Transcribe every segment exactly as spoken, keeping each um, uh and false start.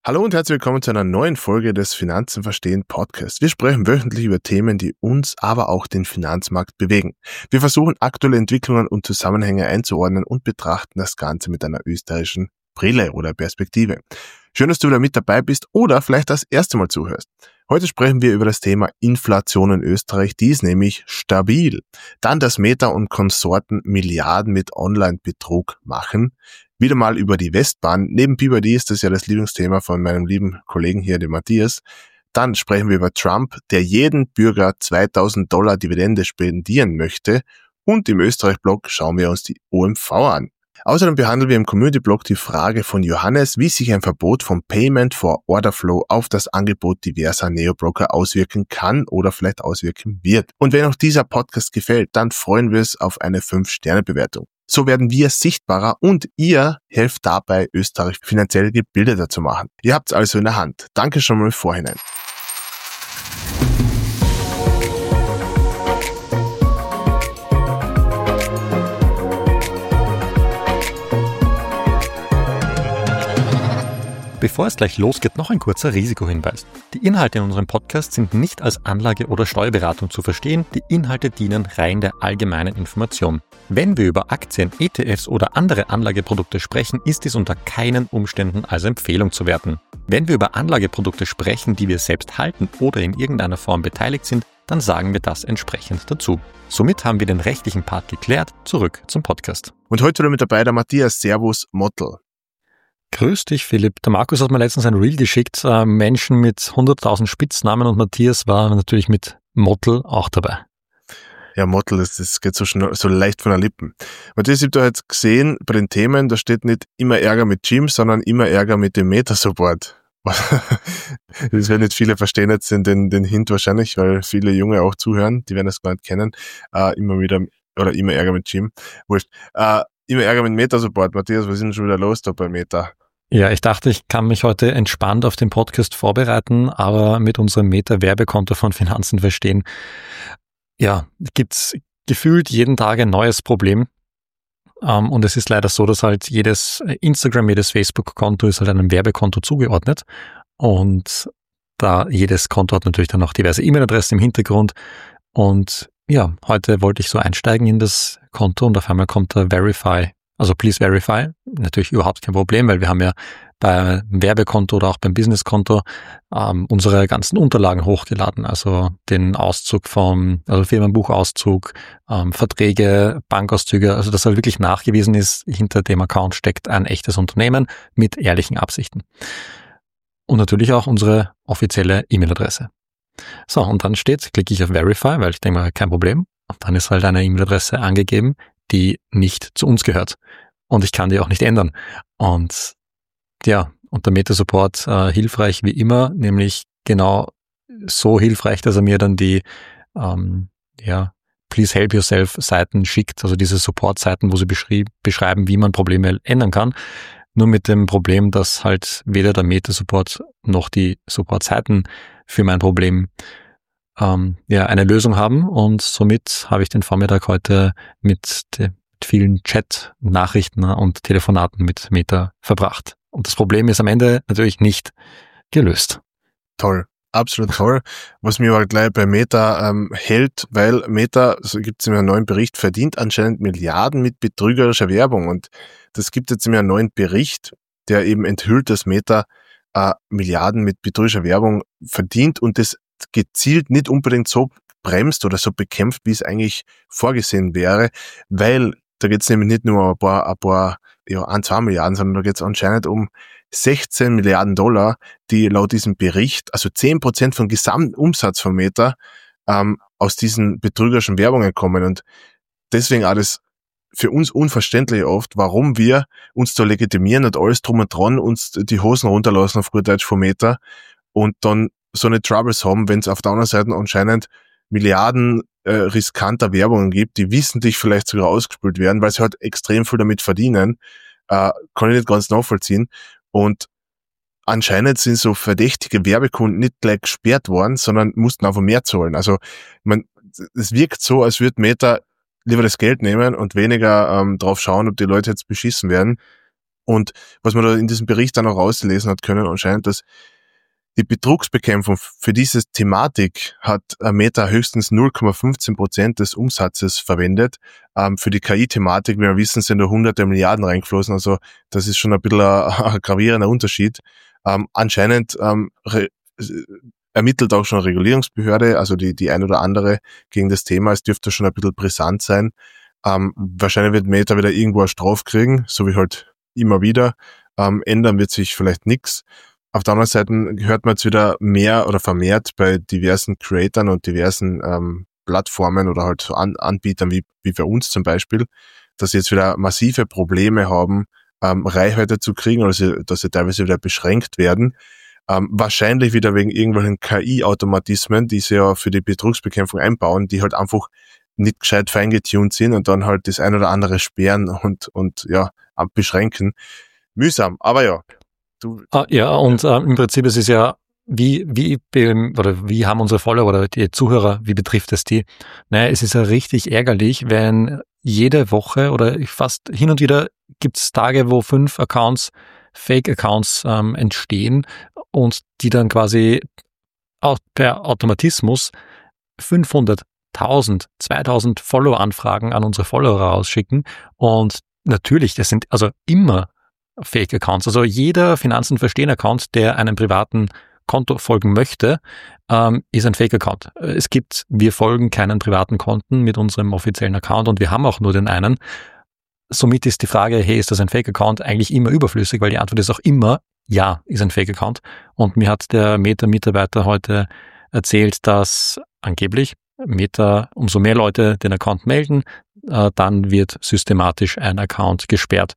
Hallo und herzlich willkommen zu einer neuen Folge des Finanzen verstehen Podcast. Wir sprechen wöchentlich über Themen, die uns, aber auch den Finanzmarkt bewegen. Wir versuchen aktuelle Entwicklungen und Zusammenhänge einzuordnen und betrachten das Ganze mit einer österreichischen Brille oder Perspektive. Schön, dass du wieder mit dabei bist oder vielleicht das erste Mal zuhörst. Heute sprechen wir über das Thema Inflation in Österreich, die ist nämlich stabil. Dann, dass Meta und Konsorten Milliarden mit Online-Betrug machen. Wieder mal über die Westbahn. Neben B Y D ist das ja das Lieblingsthema von meinem lieben Kollegen hier, dem Matthias. Dann sprechen wir über Trump, der jeden Bürger zweitausend Dollar Dividende spendieren möchte. Und im Österreich-Blog schauen wir uns die O M V an. Außerdem behandeln wir im Community-Blog die Frage von Johannes, wie sich ein Verbot von Payment for Order Flow auf das Angebot diverser Neobroker auswirken kann oder vielleicht auswirken wird. Und wenn auch dieser Podcast gefällt, dann freuen wir uns auf eine fünf Sterne Bewertung. So werden wir sichtbarer und ihr helft dabei, Österreich finanziell gebildeter zu machen. Ihr habt es also in der Hand. Danke schon mal im Vorhinein. Bevor es gleich losgeht, noch ein kurzer Risikohinweis. Die Inhalte in unserem Podcast sind nicht als Anlage- oder Steuerberatung zu verstehen. Die Inhalte dienen rein der allgemeinen Information. Wenn wir über Aktien, E T Fs oder andere Anlageprodukte sprechen, ist dies unter keinen Umständen als Empfehlung zu werten. Wenn wir über Anlageprodukte sprechen, die wir selbst halten oder in irgendeiner Form beteiligt sind, dann sagen wir das entsprechend dazu. Somit haben wir den rechtlichen Part geklärt. Zurück zum Podcast. Und heute wieder mit dabei der Matthias. Servus, Mottl. Grüß dich, Philipp. Der Markus hat mir letztens ein Reel geschickt, äh, Menschen mit hunderttausend Spitznamen, und Matthias war natürlich mit Mottl auch dabei. Ja, Mottl, das, das geht so schnell, so leicht von den Lippen. Matthias, ich habe da jetzt gesehen, bei den Themen, da steht nicht immer Ärger mit Jim, sondern immer Ärger mit dem Meta-Support. Das werden nicht viele verstehen jetzt den, den Hint wahrscheinlich, weil viele Junge auch zuhören, die werden das gar nicht kennen. Äh, immer wieder, oder immer Ärger mit Jim. Wurscht. Äh, immer Ärger mit Meta-Support. Matthias, was ist denn schon wieder los da bei Meta? Ja, ich dachte, ich kann mich heute entspannt auf den Podcast vorbereiten, aber mit unserem Meta-Werbekonto von Finanzen verstehen, ja, gibt's gefühlt jeden Tag ein neues Problem. Um, und es ist leider so, dass halt jedes Instagram, jedes Facebook-Konto ist halt einem Werbekonto zugeordnet. Und da jedes Konto hat natürlich dann auch diverse E-Mail-Adressen im Hintergrund. Und ja, heute wollte ich so einsteigen in das Konto und auf einmal kommt da Verify. Also please verify, natürlich überhaupt kein Problem, weil wir haben ja beim Werbekonto oder auch beim Businesskonto ähm, unsere ganzen Unterlagen hochgeladen, also den Auszug vom, also Firmenbuchauszug, ähm, Verträge, Bankauszüge, also dass halt wirklich nachgewiesen ist, hinter dem Account steckt ein echtes Unternehmen mit ehrlichen Absichten. Und natürlich auch unsere offizielle E-Mail-Adresse. So, und dann steht, klicke ich auf Verify, weil ich denke mal, kein Problem. Und dann ist halt eine E-Mail-Adresse angegeben, die nicht zu uns gehört. Und ich kann die auch nicht ändern. Und ja, und der Meta-Support äh, hilfreich wie immer, nämlich genau so hilfreich, dass er mir dann die ähm, ja, Please Help Yourself Seiten schickt, also diese Support-Seiten, wo sie beschrie- beschreiben, wie man Probleme ändern kann. Nur mit dem Problem, dass halt weder der Meta-Support noch die Support-Seiten für mein Problem ähm, ja eine Lösung haben, und somit habe ich den Vormittag heute mit, de, mit vielen Chat-Nachrichten und Telefonaten mit Meta verbracht. Und das Problem ist am Ende natürlich nicht gelöst. Toll, absolut toll. Was mir aber gleich bei Meta ähm, hält, weil Meta, so gibt es in einem neuen Bericht, verdient anscheinend Milliarden mit betrügerischer Werbung. Und das gibt jetzt in einem neuen Bericht, der eben enthüllt, dass Meta äh, Milliarden mit betrügerischer Werbung verdient und das gezielt nicht unbedingt so bremst oder so bekämpft, wie es eigentlich vorgesehen wäre, weil da geht es nämlich nicht nur um ein paar, ein paar, ja, ein, zwei Milliarden, sondern da geht es anscheinend um sechzehn Milliarden Dollar, die laut diesem Bericht, also zehn Prozent vom Gesamtumsatz von Meta, ähm, aus diesen betrügerischen Werbungen kommen. Und deswegen auch das für uns unverständlich oft, warum wir uns da legitimieren und alles drum und dran uns die Hosen runterlassen auf gut Deutsch von Meta und dann so eine Troubles haben, wenn es auf der anderen Seite anscheinend Milliarden äh, riskanter Werbungen gibt, die wissentlich vielleicht sogar ausgespült werden, weil sie halt extrem viel damit verdienen, äh, kann ich nicht ganz nachvollziehen. Und anscheinend sind so verdächtige Werbekunden nicht gleich gesperrt worden, sondern mussten einfach mehr zahlen. Also man, es wirkt so, als würde Meta lieber das Geld nehmen und weniger ähm, drauf schauen, ob die Leute jetzt beschissen werden. Und was man da in diesem Bericht dann auch rauslesen hat können, anscheinend, dass die Betrugsbekämpfung für diese Thematik hat Meta höchstens null Komma fünfzehn Prozent des Umsatzes verwendet. Ähm, für die K I-Thematik, wie wir wissen, sind da hunderte Milliarden reingeflossen. Also das ist schon ein bisschen ein, ein gravierender Unterschied. Ähm, anscheinend ähm, re- ermittelt auch schon eine Regulierungsbehörde, also die, die ein oder andere gegen das Thema. Es dürfte schon ein bisschen brisant sein. Ähm, wahrscheinlich wird Meta wieder irgendwo eine Strafe kriegen, so wie halt immer wieder. Ähm, ändern wird sich vielleicht nichts. Auf der anderen Seite hört man jetzt wieder mehr oder vermehrt bei diversen Creatoren und diversen ähm, Plattformen oder halt so An- Anbietern wie, wie bei uns zum Beispiel, dass sie jetzt wieder massive Probleme haben, ähm, Reichweite zu kriegen oder sie, dass sie teilweise wieder beschränkt werden. Ähm, wahrscheinlich wieder wegen irgendwelchen K I-Automatismen, die sie ja für die Betrugsbekämpfung einbauen, die halt einfach nicht gescheit feingetuned sind und dann halt das ein oder andere sperren und, und ja, beschränken. Mühsam, aber ja. Du, ah, ja, und äh, im Prinzip ist es ja, wie, wie, oder wie haben unsere Follower oder die Zuhörer, wie betrifft es die? Naja, es ist ja richtig ärgerlich, wenn jede Woche oder fast hin und wieder gibt es Tage, wo fünf Accounts, Fake-Accounts ähm, entstehen und die dann quasi auch per Automatismus fünfhunderttausend, zweitausend Follow-Anfragen an unsere Follower rausschicken. Und natürlich, das sind also immer Fake-Accounts. Also jeder Finanzen-Verstehen-Account, der einem privaten Konto folgen möchte, ähm, ist ein Fake-Account. Es gibt, wir folgen keinen privaten Konten mit unserem offiziellen Account und wir haben auch nur den einen. Somit ist die Frage, hey, ist das ein Fake-Account, eigentlich immer überflüssig, weil die Antwort ist auch immer, ja, ist ein Fake-Account. Und mir hat der Meta-Mitarbeiter heute erzählt, dass angeblich Meta, umso mehr Leute den Account melden, äh, dann wird systematisch ein Account gesperrt.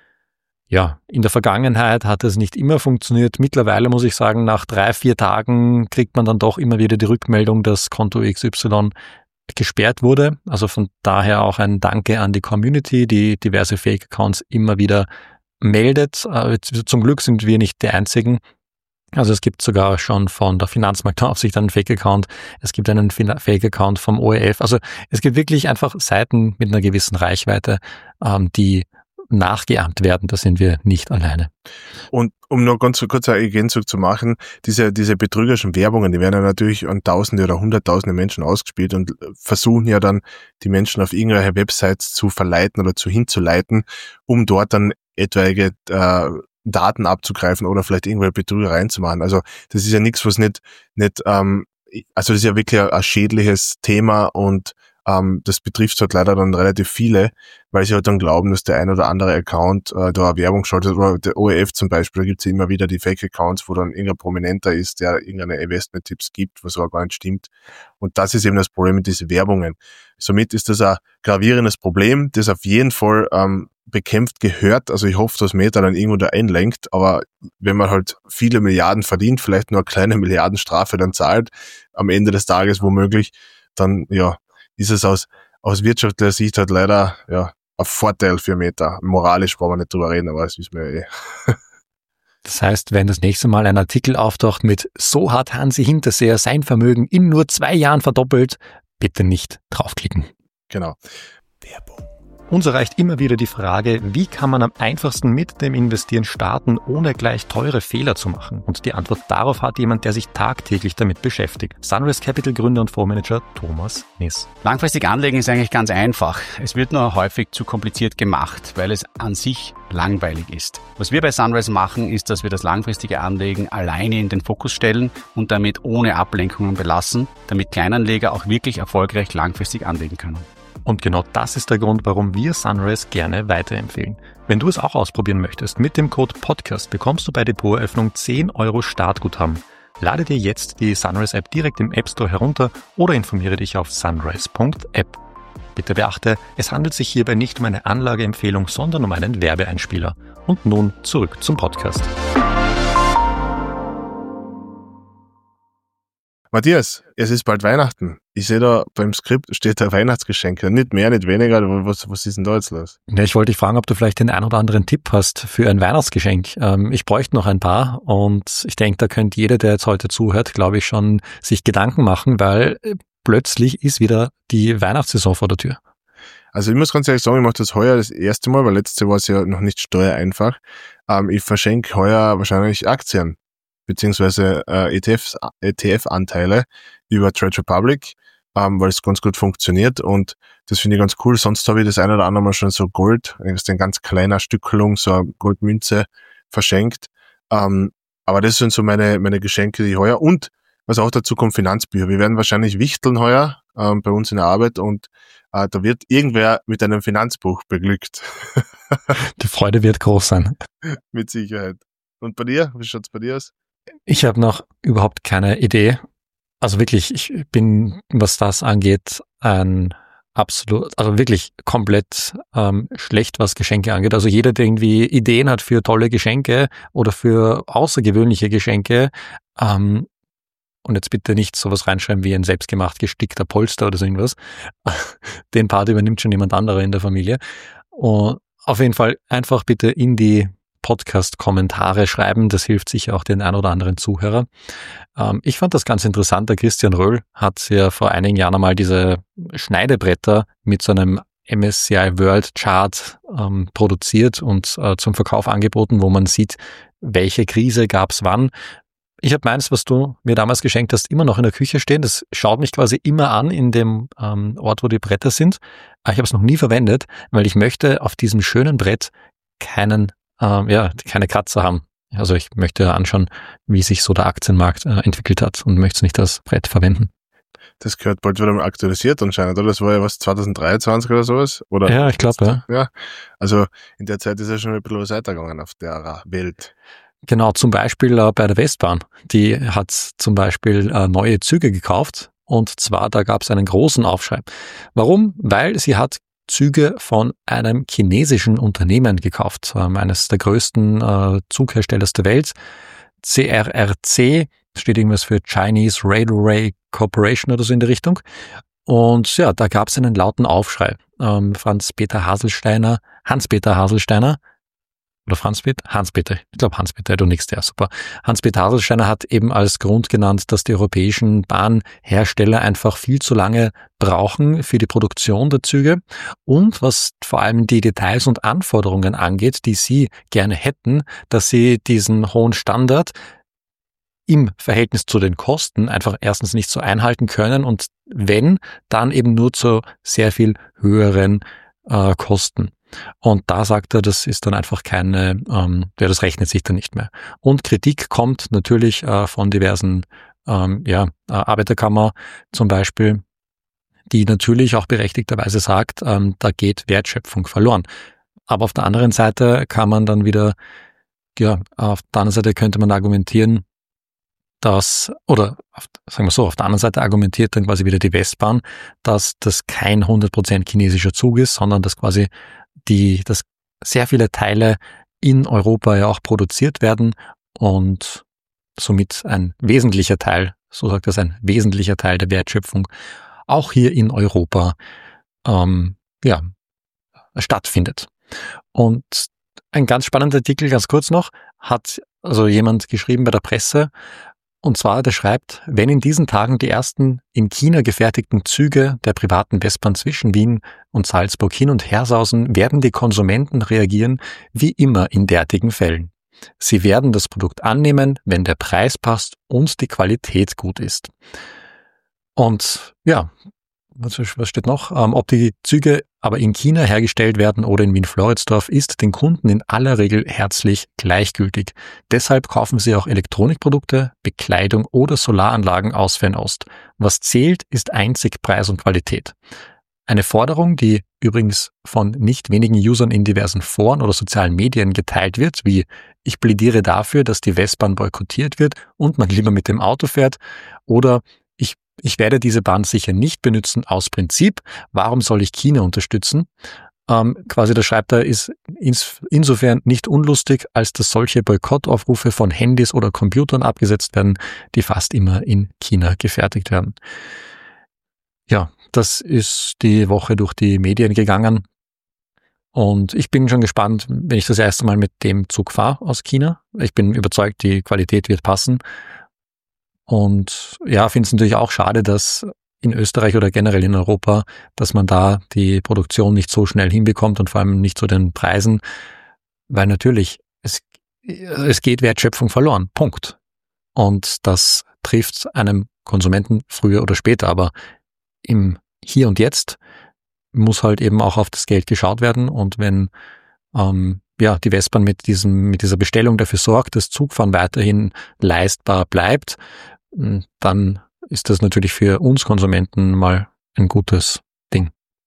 Ja, in der Vergangenheit hat es nicht immer funktioniert. Mittlerweile muss ich sagen, nach drei, vier Tagen kriegt man dann doch immer wieder die Rückmeldung, dass Konto X Y gesperrt wurde. Also von daher auch ein Danke an die Community, die diverse Fake-Accounts immer wieder meldet. Zum Glück sind wir nicht die Einzigen. Also es gibt sogar schon von der Finanzmarktaufsicht einen Fake-Account. Es gibt einen Fake-Account vom O E F. Also es gibt wirklich einfach Seiten mit einer gewissen Reichweite, die nachgeahmt werden, da sind wir nicht alleine. Und um noch ganz kurz eine Ergänzung zu machen, diese, diese betrügerischen Werbungen, die werden ja natürlich an Tausende oder Hunderttausende Menschen ausgespielt und versuchen ja dann, die Menschen auf irgendwelche Websites zu verleiten oder zu hinzuleiten, um dort dann etwaige äh, Daten abzugreifen oder vielleicht irgendwelche Betrügereien zu machen. Also das ist ja nichts, was nicht, nicht ähm, also das ist ja wirklich ein, ein schädliches Thema und Ähm, das betrifft halt leider dann relativ viele, weil sie halt dann glauben, dass der ein oder andere Account äh, da eine Werbung schaltet, oder der O E F zum Beispiel, da gibt es ja immer wieder die Fake-Accounts, wo dann irgendein Prominenter ist, der irgendeine Investment-Tipps gibt, was aber gar nicht stimmt. Und das ist eben das Problem mit diesen Werbungen. Somit ist das ein gravierendes Problem, das auf jeden Fall ähm, bekämpft gehört. Also ich hoffe, dass Meta dann irgendwo da einlenkt, aber wenn man halt viele Milliarden verdient, vielleicht nur eine kleine Milliardenstrafe dann zahlt, am Ende des Tages womöglich, dann ja, ist es aus, aus wirtschaftlicher Sicht halt leider ja ein Vorteil für Meta. Moralisch brauchen wir nicht drüber reden, aber das wissen wir ja eh. Das heißt, wenn das nächste Mal ein Artikel auftaucht mit "So hat Hansi Hinterseher sein Vermögen in nur zwei Jahren verdoppelt", bitte nicht draufklicken. Genau. Werbung. Uns erreicht immer wieder die Frage, wie kann man am einfachsten mit dem Investieren starten, ohne gleich teure Fehler zu machen? Und die Antwort darauf hat jemand, der sich tagtäglich damit beschäftigt. Sunrise Capital Gründer und Fondsmanager Thomas Niss. Langfristig anlegen ist eigentlich ganz einfach. Es wird nur häufig zu kompliziert gemacht, weil es an sich langweilig ist. Was wir bei Sunrise machen, ist, dass wir das langfristige Anlegen alleine in den Fokus stellen und damit ohne Ablenkungen belassen, damit Kleinanleger auch wirklich erfolgreich langfristig anlegen können. Und genau das ist der Grund, warum wir Sunrise gerne weiterempfehlen. Wenn du es auch ausprobieren möchtest, mit dem Code Podcast bekommst du bei Depoteröffnung zehn Euro Startguthaben. Lade dir jetzt die Sunrise-App direkt im App Store herunter oder informiere dich auf sunrise punkt app. Bitte beachte, es handelt sich hierbei nicht um eine Anlageempfehlung, sondern um einen Werbeeinspieler. Und nun zurück zum Podcast. Matthias, es ist bald Weihnachten. Ich sehe da beim Skript steht da Weihnachtsgeschenke. Nicht mehr, nicht weniger. Was, was ist denn da jetzt los? Ja, ich wollte dich fragen, ob du vielleicht den ein oder anderen Tipp hast für ein Weihnachtsgeschenk. Ähm, ich bräuchte noch ein paar und ich denke, da könnte jeder, der jetzt heute zuhört, glaube ich, schon sich Gedanken machen, weil plötzlich ist wieder die Weihnachtssaison vor der Tür. Also ich muss ganz ehrlich sagen, ich mache das heuer das erste Mal, weil letztes Jahr war es ja noch nicht steuereinfach. Ähm, ich verschenke heuer wahrscheinlich Aktien, beziehungsweise äh, E T Fs, E T F-Anteile über Trade Republic, ähm, weil es ganz gut funktioniert und das finde ich ganz cool. Sonst habe ich das eine oder andere Mal schon so Gold, das ist ein ganz kleiner Stückelung, so eine Goldmünze verschenkt. Ähm, aber das sind so meine meine Geschenke, die ich heuer und was auch dazu kommt, Finanzbücher. Wir werden wahrscheinlich wichteln heuer ähm, bei uns in der Arbeit und äh, da wird irgendwer mit einem Finanzbuch beglückt. Die Freude wird groß sein. Mit Sicherheit. Und bei dir? Wie schaut's bei dir aus? Ich habe noch überhaupt keine Idee. Also wirklich, ich bin, was das angeht, ein absolut, also wirklich komplett ähm, schlecht, was Geschenke angeht. Also jeder, der irgendwie Ideen hat für tolle Geschenke oder für außergewöhnliche Geschenke, ähm, und jetzt bitte nicht sowas reinschreiben wie ein selbstgemacht gestickter Polster oder so irgendwas. Den Part übernimmt schon jemand anderer in der Familie. Und auf jeden Fall einfach bitte in die Podcast-Kommentare schreiben. Das hilft sicher auch den ein oder anderen Zuhörer. Ähm, ich fand das ganz interessant. Der Christian Röhl hat ja vor einigen Jahren einmal diese Schneidebretter mit so einem M S C I World Chart ähm, produziert und äh, zum Verkauf angeboten, wo man sieht, welche Krise gab's wann. Ich habe meins, was du mir damals geschenkt hast, immer noch in der Küche stehen. Das schaut mich quasi immer an in dem ähm, Ort, wo die Bretter sind. Aber ich habe es noch nie verwendet, weil ich möchte auf diesem schönen Brett keinen, ähm, ja, keine Kratzer haben. Also ich möchte anschauen, wie sich so der Aktienmarkt äh, entwickelt hat und möchte nicht das Brett verwenden. Das gehört bald wieder mal aktualisiert anscheinend, oder? Das war ja was zwanzig dreiundzwanzig oder sowas? Oder ja, ich glaube, ja. ja. Also in der Zeit ist ja schon ein bisschen was weitergegangen auf der Welt. Genau, zum Beispiel äh, bei der Westbahn. Die hat zum Beispiel äh, neue Züge gekauft und zwar, da gab es einen großen Aufschrei. Warum? Weil sie hat Züge von einem chinesischen Unternehmen gekauft, ähm, eines der größten äh, Zugherstellers der Welt. C R R C, steht irgendwas für Chinese Railway Corporation oder so in der Richtung. Und ja, da gab es einen lauten Aufschrei. Ähm, Franz-Peter Haselsteiner, Hans-Peter Haselsteiner, oder Franz-Peter? Hans-Peter. Ich glaube Hans-Peter, du nix, der super. Hans-Peter Haselsteiner hat eben als Grund genannt, dass die europäischen Bahnhersteller einfach viel zu lange brauchen für die Produktion der Züge und was vor allem die Details und Anforderungen angeht, die sie gerne hätten, dass sie diesen hohen Standard im Verhältnis zu den Kosten einfach erstens nicht so einhalten können und wenn, dann eben nur zu sehr viel höheren äh, Kosten. Und da sagt er, das ist dann einfach keine, ähm, ja, das rechnet sich dann nicht mehr. Und Kritik kommt natürlich äh, von diversen ähm, ja, äh, Arbeiterkammer zum Beispiel, die natürlich auch berechtigterweise sagt, ähm, da geht Wertschöpfung verloren. Aber auf der anderen Seite kann man dann wieder, ja, auf der anderen Seite könnte man argumentieren, dass, oder auf, sagen wir so, auf der anderen Seite argumentiert dann quasi wieder die Westbahn, dass das kein hundert Prozent chinesischer Zug ist, sondern dass quasi die, dass sehr viele Teile in Europa ja auch produziert werden und somit ein wesentlicher Teil, so sagt das, ein wesentlicher Teil der Wertschöpfung auch hier in Europa ähm, ja, stattfindet. Und ein ganz spannender Artikel, ganz kurz noch, hat also jemand geschrieben bei der Presse, und zwar, der schreibt, wenn in diesen Tagen die ersten in China gefertigten Züge der privaten Westbahn zwischen Wien und Salzburg hin und her sausen, werden die Konsumenten reagieren wie immer in derartigen Fällen. Sie werden das Produkt annehmen, wenn der Preis passt und die Qualität gut ist. Und ja, was steht noch? Ähm, ob die Züge aber in China hergestellt werden oder in Wien-Floridsdorf, ist den Kunden in aller Regel herzlich gleichgültig. Deshalb kaufen sie auch Elektronikprodukte, Bekleidung oder Solaranlagen aus Fernost. Was zählt, ist einzig Preis und Qualität. Eine Forderung, die übrigens von nicht wenigen Usern in diversen Foren oder sozialen Medien geteilt wird, wie ich plädiere dafür, dass die Westbahn boykottiert wird und man lieber mit dem Auto fährt, oder ich Ich werde diese Bahn sicher nicht benutzen aus Prinzip. Warum soll ich China unterstützen? Ähm, quasi der schreibt da, ist ins, insofern nicht unlustig, als dass solche Boykottaufrufe von Handys oder Computern abgesetzt werden, die fast immer in China gefertigt werden. Ja, das ist die Woche durch die Medien gegangen. Und ich bin schon gespannt, wenn ich das erste Mal mit dem Zug fahre aus China. Ich bin überzeugt, die Qualität wird passen. Und ja, finde es natürlich auch schade, dass in Österreich oder generell in Europa, dass man da die Produktion nicht so schnell hinbekommt und vor allem nicht zu den Preisen, weil natürlich, es, es geht Wertschöpfung verloren, Punkt. Und das trifft einem Konsumenten früher oder später, aber im Hier und Jetzt muss halt eben auch auf das Geld geschaut werden und wenn ähm, ja die Westbahn mit diesem mit dieser Bestellung dafür sorgt, dass Zugfahren weiterhin leistbar bleibt, dann ist das natürlich für uns Konsumenten mal ein gutes Ding.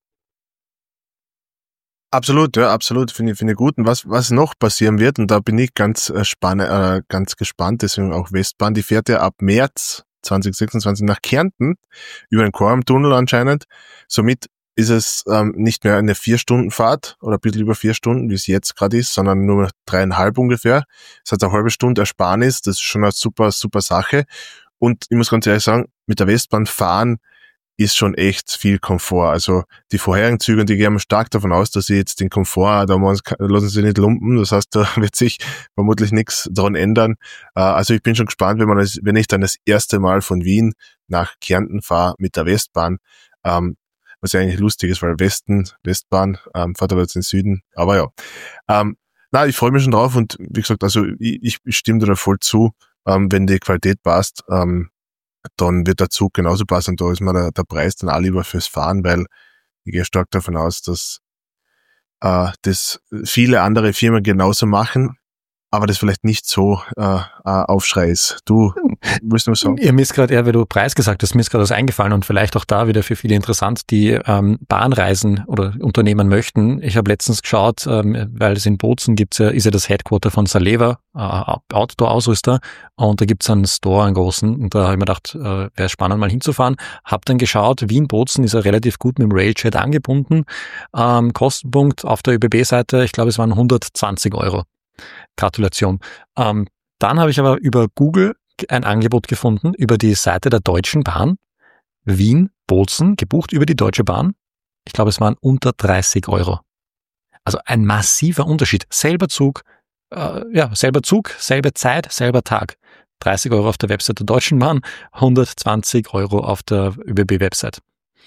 Absolut, ja, absolut, finde ich, finde ich gut. Und was, was noch passieren wird, und da bin ich ganz äh, spann- äh, ganz gespannt, deswegen auch Westbahn, die fährt ja ab März zwanzig sechsundzwanzig nach Kärnten über den Koralmtunnel anscheinend. Somit ist es ähm, nicht mehr eine Vier-Stunden-Fahrt oder ein bisschen über vier Stunden, wie es jetzt gerade ist, sondern nur dreieinhalb ungefähr. Das hat eine halbe Stunde Ersparnis, das ist schon eine super, super Sache. Und ich muss ganz ehrlich sagen, mit der Westbahn fahren ist schon echt viel Komfort. Also die vorherigen Züge, die gehen stark davon aus, dass sie jetzt den Komfort, da lassen sie nicht lumpen. Das heißt, da wird sich vermutlich nichts dran ändern. Also ich bin schon gespannt, wenn man das, wenn ich dann das erste Mal von Wien nach Kärnten fahre mit der Westbahn, ähm, was ja eigentlich lustig ist, weil Westen, Westbahn, ähm, fährt aber jetzt in den Süden. Aber ja, ähm, na, ich freue mich schon drauf und wie gesagt, also ich, ich stimme dir da voll zu, ähm, wenn die Qualität passt, ähm, dann wird der Zug genauso passen und da ist mir der, der Preis dann auch lieber fürs Fahren, weil ich gehe stark davon aus, dass äh, das viele andere Firmen genauso machen, aber das vielleicht nicht so äh, Aufschrei ist. Du willst nur sagen? Ja, mir ist gerade eher, weil du Preis gesagt hast, mir ist gerade was eingefallen und vielleicht auch da wieder für viele interessant, die ähm, Bahnreisen oder unternehmen möchten. Ich habe letztens geschaut, ähm, weil es in Bozen gibt's ja, ist ja das Headquarter von Saleva, äh, Outdoor-Ausrüster, und da gibt's einen Store, einen großen, und da habe ich mir gedacht, äh, wäre spannend mal hinzufahren. Hab dann geschaut, Wien-Bozen ist ja relativ gut mit dem Railjet angebunden. Ähm, Kostenpunkt auf der ÖBB-Seite, ich glaube es waren hundertzwanzig Euro. Gratulation. Ähm, dann habe ich aber über Google ein Angebot gefunden, über die Seite der Deutschen Bahn, Wien-Bozen, gebucht über die Deutsche Bahn. Ich glaube, es waren unter dreißig Euro. Also ein massiver Unterschied. Selber Zug, äh, ja, selber Zug, selbe Zeit, selber Tag. dreißig Euro auf der Website der Deutschen Bahn, hundertzwanzig Euro auf der ÖBB-Website.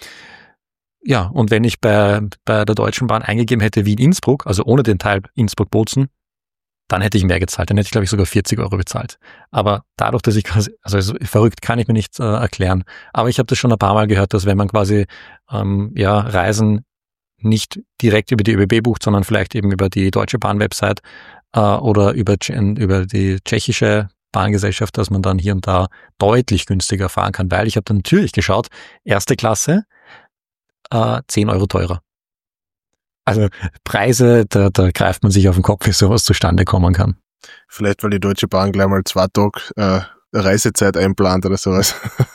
Ja, und wenn ich bei, bei der Deutschen Bahn eingegeben hätte Wien-Innsbruck, also ohne den Teil Innsbruck-Bozen, dann hätte ich mehr gezahlt. Dann hätte ich, glaube ich, sogar vierzig Euro bezahlt. Aber dadurch, dass ich quasi, also verrückt kann ich mir nicht äh, erklären. Aber ich habe das schon ein paar Mal gehört, dass wenn man quasi ähm, ja Reisen nicht direkt über die ÖBB bucht, sondern vielleicht eben über die Deutsche Bahn-Website äh, oder über, über die tschechische Bahngesellschaft, dass man dann hier und da deutlich günstiger fahren kann. Weil ich habe dann natürlich geschaut, erste Klasse äh, zehn Euro teurer. Also Preise, da, da greift man sich auf den Kopf, wie sowas zustande kommen kann. Vielleicht, weil die Deutsche Bahn gleich mal zwei Tage äh, Reisezeit einplant oder sowas.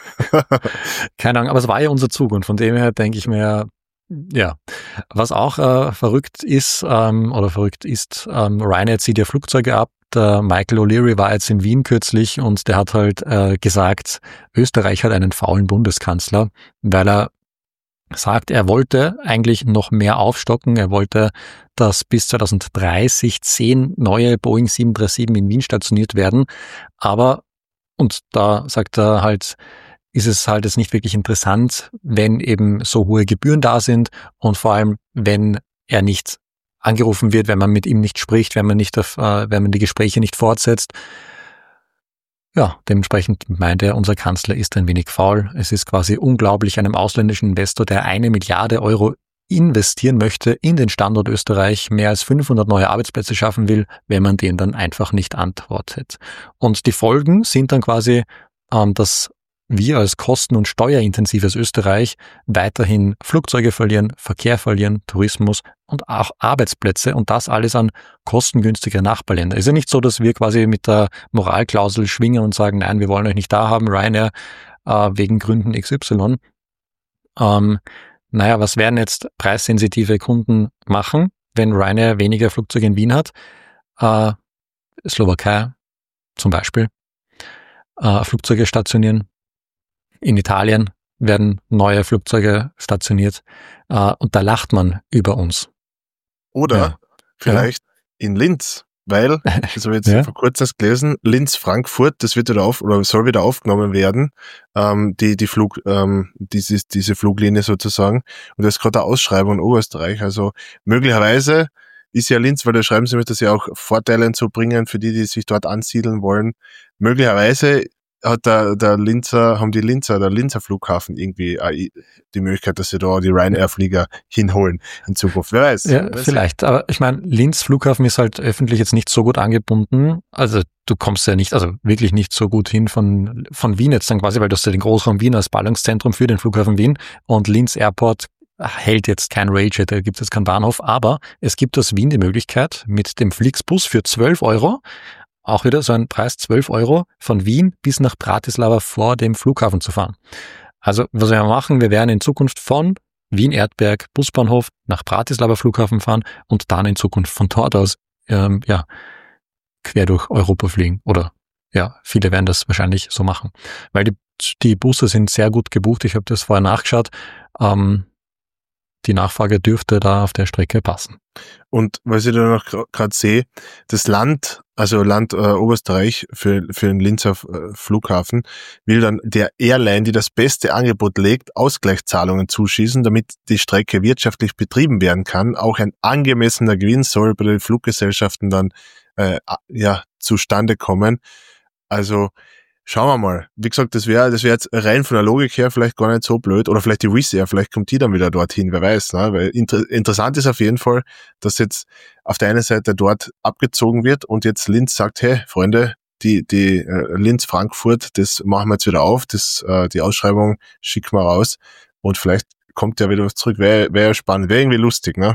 Keine Ahnung, aber es war ja unser Zug und von dem her denke ich mir, ja. Was auch äh, verrückt ist, ähm, oder verrückt ist, ähm, Ryanair zieht ja Flugzeuge ab. Der Michael O'Leary war jetzt in Wien kürzlich und der hat halt äh, gesagt, Österreich hat einen faulen Bundeskanzler, weil er sagt, er wollte eigentlich noch mehr aufstocken. Er wollte, dass bis zwanzig dreißig zehn neue Boeing sieben drei sieben in Wien stationiert werden. Aber, und da sagt er halt, ist es halt jetzt nicht wirklich interessant, wenn eben so hohe Gebühren da sind und vor allem, wenn er nicht angerufen wird, wenn man mit ihm nicht spricht, wenn man nicht auf, äh, wenn man die Gespräche nicht fortsetzt. Ja, dementsprechend meint er, unser Kanzler ist ein wenig faul. Es ist quasi unglaublich, einem ausländischen Investor, der eine Milliarde Euro investieren möchte in den Standort Österreich, mehr als fünfhundert neue Arbeitsplätze schaffen will, wenn man den dann einfach nicht antwortet. Und die Folgen sind dann quasi, ähm, dass wir als kosten- und steuerintensives Österreich weiterhin Flugzeuge verlieren, Verkehr verlieren, Tourismus und auch Arbeitsplätze und das alles an kostengünstige Nachbarländer. Ist ja nicht so, dass wir quasi mit der Moralklausel schwingen und sagen, nein, wir wollen euch nicht da haben, Ryanair, äh, wegen Gründen X Y. Ähm, naja, was werden jetzt preissensitive Kunden machen, wenn Ryanair weniger Flugzeuge in Wien hat? Äh, Slowakei zum Beispiel. Äh, Flugzeuge stationieren. In Italien werden neue Flugzeuge stationiert äh, und da lacht man über uns. Oder ja. vielleicht ja. in Linz, weil, das habe ich jetzt Ja. vor kurzem gelesen, Linz-Frankfurt, das wird wieder auf, oder soll wieder aufgenommen werden, ähm, die, die Flug, ähm, diese, diese Fluglinie sozusagen. Und das ist gerade eine Ausschreibung in Oberösterreich. Also möglicherweise ist ja Linz, weil da schreiben sie mir, dass sie auch Vorteile zu bringen für die, die sich dort ansiedeln wollen. Möglicherweise hat der, der Linzer, haben die Linzer, der Linzer Flughafen irgendwie äh, die Möglichkeit, dass sie da die Ryanair-Flieger hinholen in Zukunft. Wer weiß. Ja, Wer weiß. vielleicht. Aber ich meine, Linz Flughafen ist halt öffentlich jetzt nicht so gut angebunden. Also du kommst ja nicht, also wirklich nicht so gut hin von, von Wien jetzt dann quasi, weil du hast ja den Großraum Wien als Ballungszentrum für den Flughafen Wien und Linz Airport hält jetzt kein Railjet, da gibt es keinen Bahnhof, aber es gibt aus Wien die Möglichkeit, mit dem Flixbus für zwölf Euro, auch wieder so ein Preis, zwölf Euro, von Wien bis nach Bratislava vor dem Flughafen zu fahren. Also was wir machen, wir werden in Zukunft von Wien-Erdberg Busbahnhof nach Bratislava Flughafen fahren und dann in Zukunft von dort aus ähm, ja, quer durch Europa fliegen. Oder ja, viele werden das wahrscheinlich so machen. Weil die, die Busse sind sehr gut gebucht, ich habe das vorher nachgeschaut. Ähm, die Nachfrage dürfte da auf der Strecke passen. Und was ich da noch gerade sehe, das Land, also Land äh, Oberösterreich für, für den Linzer äh, Flughafen, will dann der Airline, die das beste Angebot legt, Ausgleichszahlungen zuschießen, damit die Strecke wirtschaftlich betrieben werden kann. Auch ein angemessener Gewinn soll bei den Fluggesellschaften dann äh, ja zustande kommen. Also schauen wir mal. Wie gesagt, das wäre das wäre jetzt rein von der Logik her vielleicht gar nicht so blöd. Oder vielleicht die Wizz Air, vielleicht kommt die dann wieder dorthin, wer weiß. Ne? Weil inter- interessant ist auf jeden Fall, dass jetzt auf der einen Seite dort abgezogen wird und jetzt Linz sagt, hey, Freunde, die die äh, Linz-Frankfurt, das machen wir jetzt wieder auf, das äh, die Ausschreibung schicken wir raus und vielleicht kommt ja wieder was zurück. Wäre wär spannend, wäre irgendwie lustig, ne?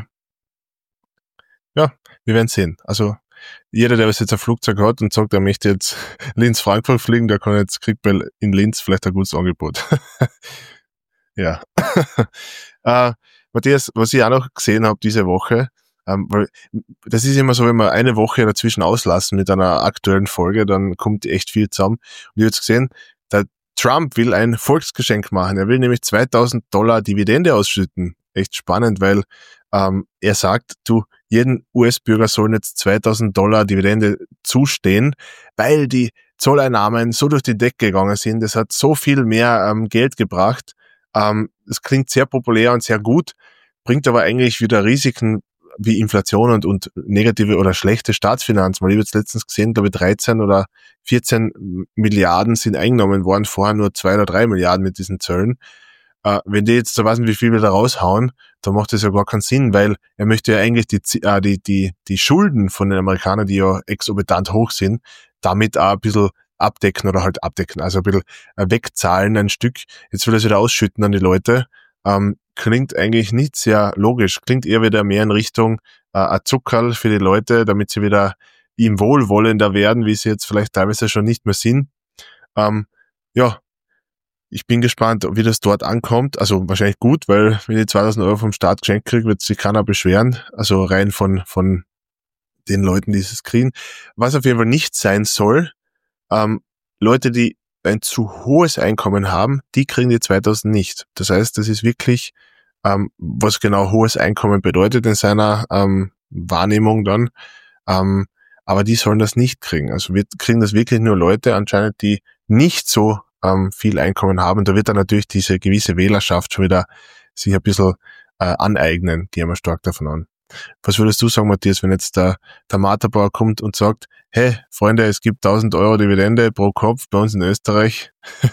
Ja, wir werden sehen. Also jeder, der jetzt ein Flugzeug hat und sagt, er möchte jetzt Linz-Frankfurt fliegen, der kann jetzt, kriegt bei in Linz vielleicht ein gutes Angebot. Ja. äh, Matthias, was ich auch noch gesehen habe diese Woche, ähm, weil das ist immer so, wenn wir eine Woche dazwischen auslassen mit einer aktuellen Folge, dann kommt echt viel zusammen. Und ich habe jetzt gesehen, der Trump will ein Volksgeschenk machen. Er will nämlich zweitausend Dollar Dividende ausschütten. Echt spannend, weil ähm, er sagt, du, jeden U S-Bürger sollen jetzt zweitausend Dollar Dividende zustehen, weil die Zolleinnahmen so durch die Decke gegangen sind. Das hat so viel mehr ähm, Geld gebracht. Ähm, das klingt sehr populär und sehr gut, bringt aber eigentlich wieder Risiken wie Inflation und, und negative oder schlechte Staatsfinanzen. Weil ich habe jetzt letztens gesehen, glaube ich, dreizehn oder vierzehn Milliarden sind eingenommen worden, vorher nur zwei oder drei Milliarden mit diesen Zöllen. Uh, wenn die jetzt, so weiß nicht, wie viel wir da raushauen, dann macht das ja gar keinen Sinn, weil er möchte ja eigentlich die, äh, die, die, die Schulden von den Amerikanern, die ja exorbitant hoch sind, damit auch ein bisschen abdecken oder halt abdecken, also ein bisschen äh, wegzahlen ein Stück. Jetzt will er es wieder ausschütten an die Leute. Ähm, klingt eigentlich nicht sehr logisch, klingt eher wieder mehr in Richtung äh, ein Zuckerl für die Leute, damit sie wieder ihm wohlwollender werden, wie sie jetzt vielleicht teilweise schon nicht mehr sind. Ähm, ja, Ich bin gespannt, wie das dort ankommt. Also wahrscheinlich gut, weil wenn ich zweitausend Euro vom Staat geschenkt kriege, wird sich keiner beschweren. Also rein von von den Leuten, die es kriegen. Was auf jeden Fall nicht sein soll, ähm, Leute, die ein zu hohes Einkommen haben, die kriegen die zweitausend nicht. Das heißt, das ist wirklich, ähm, was genau hohes Einkommen bedeutet in seiner ähm, Wahrnehmung dann. Ähm, aber die sollen das nicht kriegen. Also wir kriegen das wirklich nur Leute anscheinend, die nicht so ähm, viel Einkommen haben. Da wird dann natürlich diese gewisse Wählerschaft schon wieder sich ein bisschen äh, aneignen. Gehen wir stark davon an. Was würdest du sagen, Matthias, wenn jetzt der, der Materbauer kommt und sagt, hey, Freunde, es gibt tausend Euro Dividende pro Kopf bei uns in Österreich?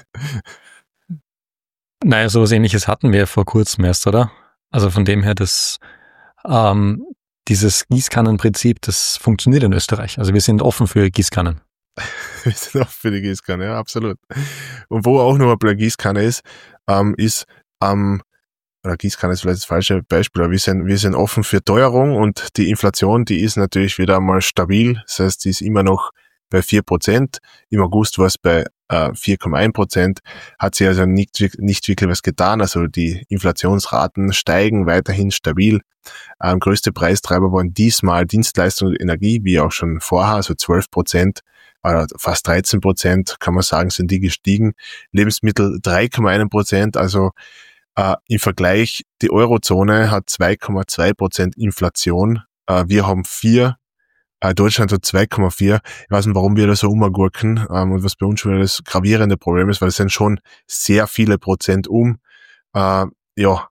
Naja, sowas Ähnliches hatten wir vor kurzem erst, oder? Also von dem her, das ähm, dieses Gießkannenprinzip, das funktioniert in Österreich. Also wir sind offen für Gießkannen. Wir sind offen für die Gießkanne, ja, absolut. Und wo auch noch ein bisschen Gießkanne ist, ähm, ist am, ähm, oder Gießkanne ist vielleicht das falsche Beispiel, aber wir sind, wir sind offen für Teuerung und die Inflation, die ist natürlich wieder einmal stabil. Das heißt, die ist immer noch bei vier Prozent. Im August war es bei äh, vier Komma eins Prozent. Hat sich also nicht, nicht wirklich was getan. Also die Inflationsraten steigen weiterhin stabil. Ähm, größte Preistreiber waren diesmal Dienstleistung und Energie, wie auch schon vorher, also zwölf Prozent. Oder fast dreizehn Prozent, kann man sagen, sind die gestiegen. Lebensmittel drei Komma eins Prozent, also äh, im Vergleich, die Eurozone hat zwei Komma zwei Prozent Inflation, äh, wir haben vier. Äh, Deutschland hat zwei Komma vier. Ich weiß nicht, warum wir da so umgurken ähm, und was bei uns schon wieder das gravierende Problem ist, weil es sind schon sehr viele Prozent um. Äh, ja,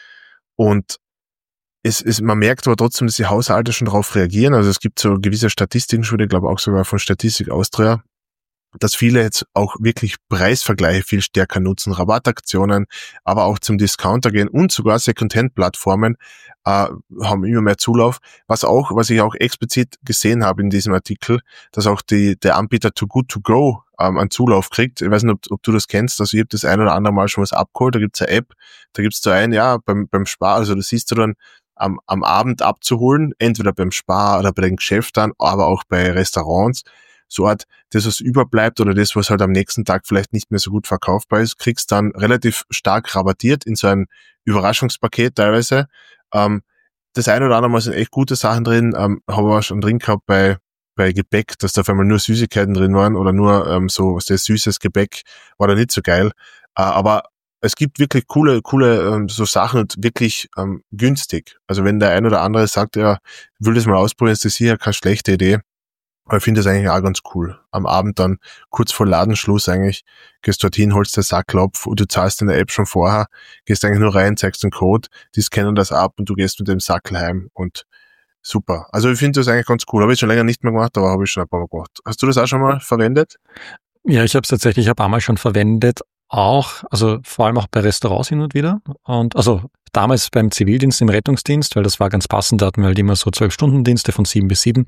und es ist, man merkt aber trotzdem, dass die Haushalte schon darauf reagieren. Also es gibt so gewisse Statistiken, schon, ich glaube auch sogar von Statistik Austria, dass viele jetzt auch wirklich Preisvergleiche viel stärker nutzen, Rabattaktionen, aber auch zum Discounter gehen und sogar Second-Hand-Plattformen äh, haben immer mehr Zulauf. Was auch, was ich auch explizit gesehen habe in diesem Artikel, dass auch die der Anbieter Too Good To Go ähm, einen Zulauf kriegt. Ich weiß nicht, ob, ob du das kennst. Also ich habe das ein oder andere Mal schon was abgeholt. Da gibt's eine App, da gibt's so ein, ja, beim beim Spar, also das siehst du dann am, am Abend abzuholen, entweder beim Spar oder bei den Geschäften, aber auch bei Restaurants. So Art, das, was überbleibt oder das, was halt am nächsten Tag vielleicht nicht mehr so gut verkaufbar ist, kriegst dann relativ stark rabattiert in so ein Überraschungspaket teilweise. Ähm, das eine oder andere Mal sind echt gute Sachen drin, ähm, habe ich auch schon drin gehabt bei bei Gebäck, dass da auf einmal nur Süßigkeiten drin waren oder nur ähm, so was das süßes Gebäck, war da nicht so geil. Äh, aber es gibt wirklich coole, coole ähm, so Sachen und wirklich ähm, günstig. Also wenn der ein oder andere sagt, ja, ich will das mal ausprobieren, ist das sicher keine schlechte Idee. Aber ich finde das eigentlich auch ganz cool. Am Abend dann, kurz vor Ladenschluss eigentlich, gehst dorthin, holst den Sackel ab, du zahlst in der App schon vorher, gehst eigentlich nur rein, zeigst den Code, die scannen das ab und du gehst mit dem Sackel heim und super. Also ich finde das eigentlich ganz cool. Habe ich schon länger nicht mehr gemacht, aber habe ich schon ein paar Mal gemacht. Hast du das auch schon mal verwendet? Ja, ich habe es tatsächlich ein paar Mal schon verwendet, auch, also vor allem auch bei Restaurants hin und wieder. Und also damals beim Zivildienst im Rettungsdienst, weil das war ganz passend, da hatten wir halt immer so zwölf-Stunden-Dienste von sieben bis sieben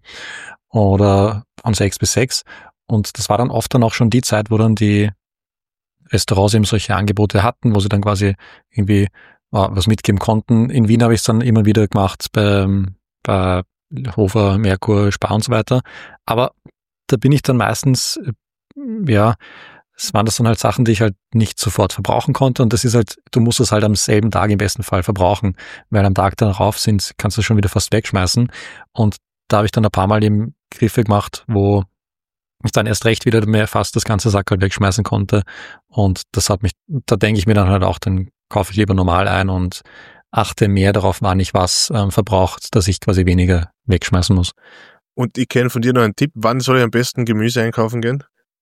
oder von sechs bis sechs. Und das war dann oft dann auch schon die Zeit, wo dann die Restaurants eben solche Angebote hatten, wo sie dann quasi irgendwie äh, was mitgeben konnten. In Wien habe ich es dann immer wieder gemacht beim bei Hofer, Merkur, Spar und so weiter. Aber da bin ich dann meistens, ja, es waren das dann halt Sachen, die ich halt nicht sofort verbrauchen konnte. Und das ist halt, du musst es halt am selben Tag im besten Fall verbrauchen, weil am Tag darauf sind, kannst du schon wieder fast wegschmeißen. Und da habe ich dann ein paar Mal eben Griffe gemacht, wo ich dann erst recht wieder mehr fast das ganze Sack halt wegschmeißen konnte. Und das hat mich, da denke ich mir dann halt auch, dann kaufe ich lieber normal ein und achte mehr darauf, wann ich was ähm, verbraucht, dass ich quasi weniger wegschmeißen muss. Und ich kenne von dir noch einen Tipp, wann soll ich am besten Gemüse einkaufen gehen?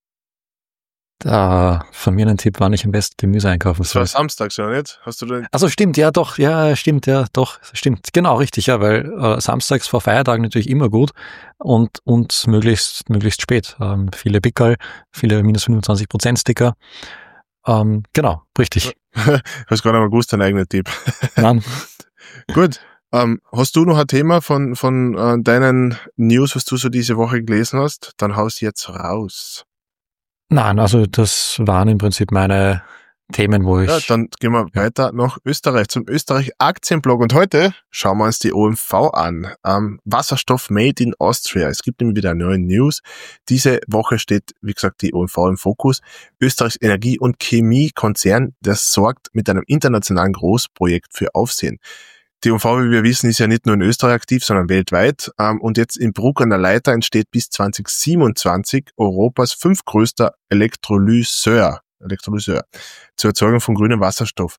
Da, von mir ein Tipp, wann ich am besten Gemüse einkaufen soll. Das war samstags, oder nicht? Hast du da? Also stimmt, ja doch, ja stimmt, ja doch, stimmt. Genau, richtig, ja, weil äh, samstags vor Feiertagen natürlich immer gut und und möglichst möglichst spät. Ähm, viele Pickerl, viele minus fünfundzwanzig Prozent Sticker. Ähm, genau, richtig. Hast gerade mal gewusst, dein eigener Tipp. Nein. Gut. Ähm, hast du noch ein Thema von von äh, deinen News, was du so diese Woche gelesen hast? Dann haust jetzt raus. Nein, also das waren im Prinzip meine Themen, wo ich... Ja, dann gehen wir ja. weiter nach Österreich, zum Österreich-Aktienblog. Und heute schauen wir uns die O M V an. Ähm, Wasserstoff Made in Austria. Es gibt immer wieder neue News. Diese Woche steht, wie gesagt, die O M V im Fokus. Österreichs Energie- und Chemiekonzern, das sorgt mit einem internationalen Großprojekt für Aufsehen. Die O M V, wie wir wissen, ist ja nicht nur in Österreich aktiv, sondern weltweit. Und jetzt in Bruck an der Leiter entsteht bis zwanzig siebenundzwanzig Europas fünftgrößter Elektrolyseur, Elektrolyseur zur Erzeugung von grünem Wasserstoff.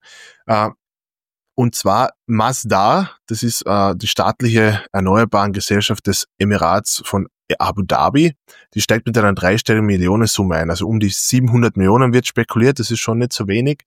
Und zwar Masdar, das ist die staatliche erneuerbaren Gesellschaft des Emirats von Abu Dhabi. Die steigt mit einer dreistelligen Millionensumme ein. Also um die siebenhundert Millionen wird spekuliert, das ist schon nicht so wenig.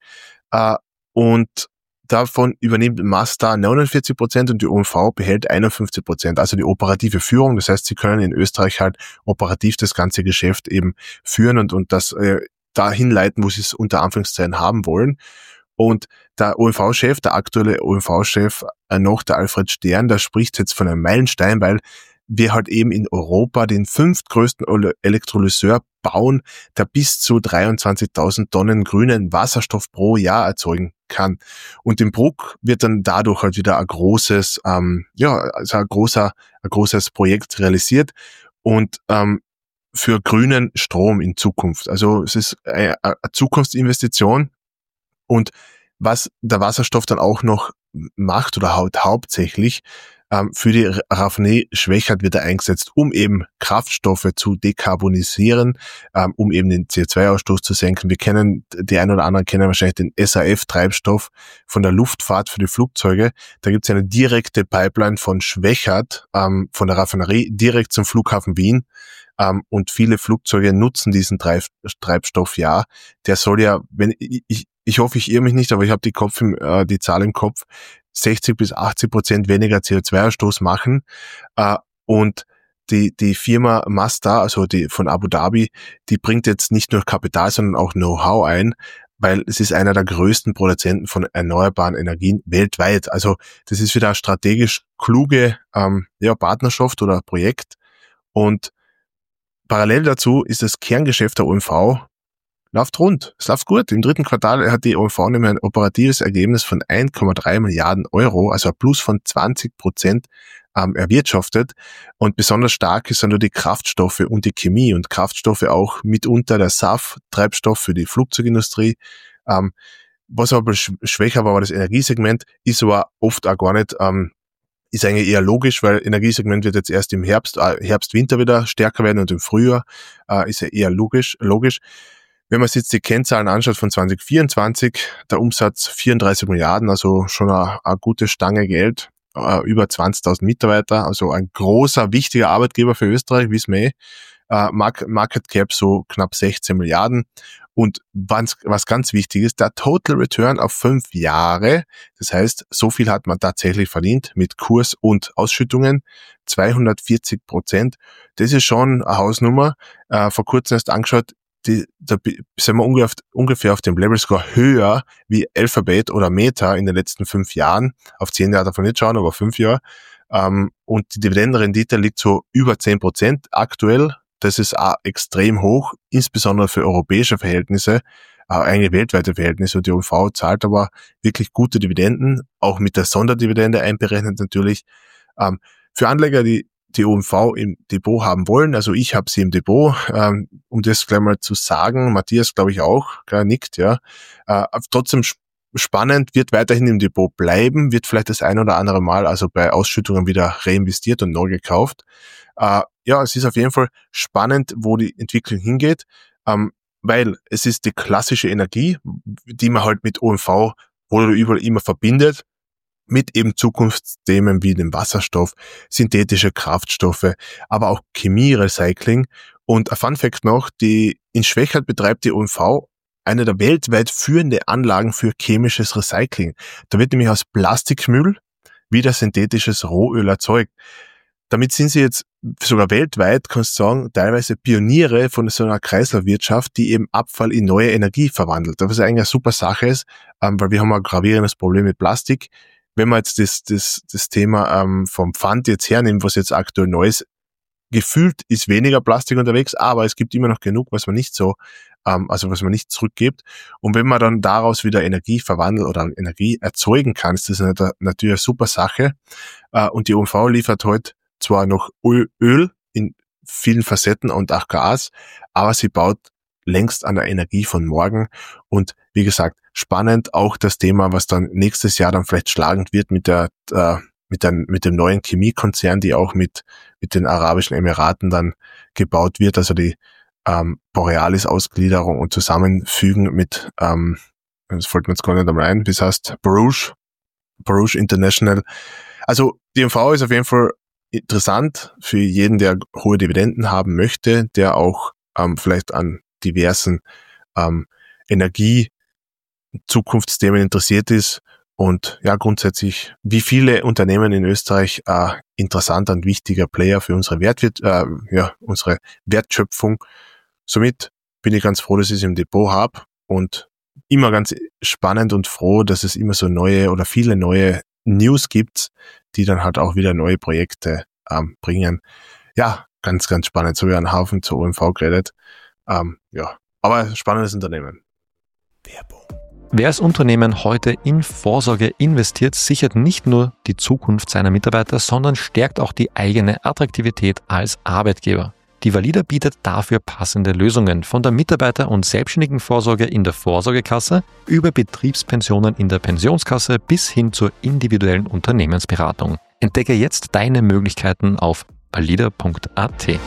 Und davon übernimmt Masdar neunundvierzig Prozent und die O M V behält einundfünfzig Prozent, also die operative Führung. Das heißt, sie können in Österreich halt operativ das ganze Geschäft eben führen und, und das äh, dahin leiten, wo sie es unter Anführungszeichen haben wollen. Und der O M V-Chef, der aktuelle O M V-Chef äh, noch, der Alfred Stern, der spricht jetzt von einem Meilenstein, weil wir halt eben in Europa den fünftgrößten Elektrolyseur bauen, der bis zu dreiundzwanzigtausend Tonnen grünen Wasserstoff pro Jahr erzeugen kann. Und in Bruck wird dann dadurch halt wieder ein großes, ähm, ja, also ein großer, ein großes Projekt realisiert und ähm, für grünen Strom in Zukunft. Also es ist eine, eine Zukunftsinvestition und was der Wasserstoff dann auch noch macht oder hau- hauptsächlich, Ähm, für die Raffinerie Schwechat wird er eingesetzt, um eben Kraftstoffe zu dekarbonisieren, ähm, um eben den C O zwei Ausstoß zu senken. Wir kennen, die einen oder anderen kennen wahrscheinlich den S A F-Treibstoff von der Luftfahrt für die Flugzeuge. Da gibt es eine direkte Pipeline von Schwechat, ähm, von der Raffinerie, direkt zum Flughafen Wien. Um, und viele Flugzeuge nutzen diesen Treib, Treibstoff, ja. Der soll ja, wenn ich, ich, ich hoffe, ich irre mich nicht, aber ich habe die Kopf im, äh, die Zahl im Kopf, sechzig bis achtzig Prozent weniger C O zwei Ausstoß machen. Uh, und die, die Firma Masdar, also die von Abu Dhabi, die bringt jetzt nicht nur Kapital, sondern auch Know-how ein, weil es ist einer der größten Produzenten von erneuerbaren Energien weltweit. Also das ist wieder eine strategisch kluge ähm, ja, Partnerschaft oder Projekt. Und parallel dazu ist das Kerngeschäft der O M V läuft rund. Es läuft gut. Im dritten Quartal hat die O M V nämlich ein operatives Ergebnis von eins Komma drei Milliarden Euro, also ein Plus von zwanzig Prozent ähm, erwirtschaftet. Und besonders stark sind nur die Kraftstoffe und die Chemie. Und Kraftstoffe auch mitunter der S A F, Treibstoff für die Flugzeugindustrie. Ähm, was aber schwächer war, war das Energiesegment, ist aber oft auch gar nicht ähm, ist eigentlich eher logisch, weil Energiesegment wird jetzt erst im Herbst, äh, Herbst, Winter wieder stärker werden und im Frühjahr äh, ist ja eher logisch, logisch. Wenn man sich jetzt die Kennzahlen anschaut von zwanzig vierundzwanzig, der Umsatz vierunddreißig Milliarden, also schon eine, eine gute Stange Geld, äh, über zwanzigtausend Mitarbeiter, also ein großer, wichtiger Arbeitgeber für Österreich, wissen wir eh. Äh, Market Cap so knapp sechzehn Milliarden. Und was, was ganz wichtig ist, der Total Return auf fünf Jahre, das heißt, so viel hat man tatsächlich verdient mit Kurs und Ausschüttungen, zweihundertvierzig Prozent. Das ist schon eine Hausnummer. Äh, vor kurzem erst angeschaut, die, da sind wir ungefähr auf, ungefähr auf dem Level Score höher wie Alphabet oder Meta in den letzten fünf Jahren. Auf zehn Jahre davon nicht schauen, aber fünf Jahre. Ähm, und die Dividendenrendite liegt so über zehn Prozent aktuell. Das ist auch extrem hoch, insbesondere für europäische Verhältnisse, äh, eigentlich weltweite Verhältnisse. Und die O M V zahlt aber wirklich gute Dividenden, auch mit der Sonderdividende einberechnet natürlich. Ähm, für Anleger, die die O M V im Depot haben wollen, also ich habe sie im Depot, ähm, um das gleich mal zu sagen, Matthias glaube ich auch, klar, nickt, ja. Äh, trotzdem spannend, wird weiterhin im Depot bleiben, wird vielleicht das ein oder andere Mal also bei Ausschüttungen wieder reinvestiert und neu gekauft. Äh, ja, es ist auf jeden Fall spannend, wo die Entwicklung hingeht, ähm, weil es ist die klassische Energie, die man halt mit O M V oder überall immer verbindet, mit eben Zukunftsthemen wie dem Wasserstoff, synthetische Kraftstoffe, aber auch Chemie-Recycling. Und ein Fun-Fact noch, die in Schwechat betreibt die O M V eine der weltweit führende Anlagen für chemisches Recycling. Da wird nämlich aus Plastikmüll wieder synthetisches Rohöl erzeugt. Damit sind sie jetzt sogar weltweit, kannst du sagen, teilweise Pioniere von so einer Kreislaufwirtschaft, die eben Abfall in neue Energie verwandelt. Was eigentlich eine super Sache ist, ähm, weil wir haben ein gravierendes Problem mit Plastik. Wenn man jetzt das, das, das Thema ähm, vom Pfand jetzt hernimmt, was jetzt aktuell neu ist, gefühlt ist weniger Plastik unterwegs, aber es gibt immer noch genug, was man nicht so, ähm, also was man nicht zurückgibt. Und wenn man dann daraus wieder Energie verwandelt oder Energie erzeugen kann, ist das eine, natürlich eine super Sache. Äh, und die O M V liefert heute zwar noch Öl in vielen Facetten und auch Gas, aber sie baut längst an der Energie von morgen. Und wie gesagt, spannend auch das Thema, was dann nächstes Jahr dann vielleicht schlagend wird mit der äh, mit, der, mit dem neuen Chemiekonzern, die auch mit mit den Arabischen Emiraten dann gebaut wird, also die ähm, Borealis-Ausgliederung und Zusammenfügen mit, ähm, das fällt mir jetzt gar nicht einmal ein, wie es heißt, Borouge, Borouge International. Also die O M V ist auf jeden Fall interessant für jeden, der hohe Dividenden haben möchte, der auch ähm, vielleicht an diversen ähm, Energie-Zukunftsthemen interessiert ist und ja grundsätzlich wie viele Unternehmen in Österreich äh, interessanter und wichtiger Player für unsere Wertwirt, äh, ja unsere Wertschöpfung. Somit bin ich ganz froh, dass ich es im Depot habe und immer ganz spannend und froh, dass es immer so neue oder viele neue News gibt, die dann halt auch wieder neue Projekte ähm, bringen. Ja, ganz, ganz spannend. So wie ein Haufen zur O M V geredet. Ähm, ja, aber spannendes Unternehmen. Werbung. Wer als Unternehmen heute in Vorsorge investiert, sichert nicht nur die Zukunft seiner Mitarbeiter, sondern stärkt auch die eigene Attraktivität als Arbeitgeber. Die Valida bietet dafür passende Lösungen von der Mitarbeiter- und Selbstständigenvorsorge in der Vorsorgekasse über Betriebspensionen in der Pensionskasse bis hin zur individuellen Unternehmensberatung. Entdecke jetzt deine Möglichkeiten auf valida punkt a t.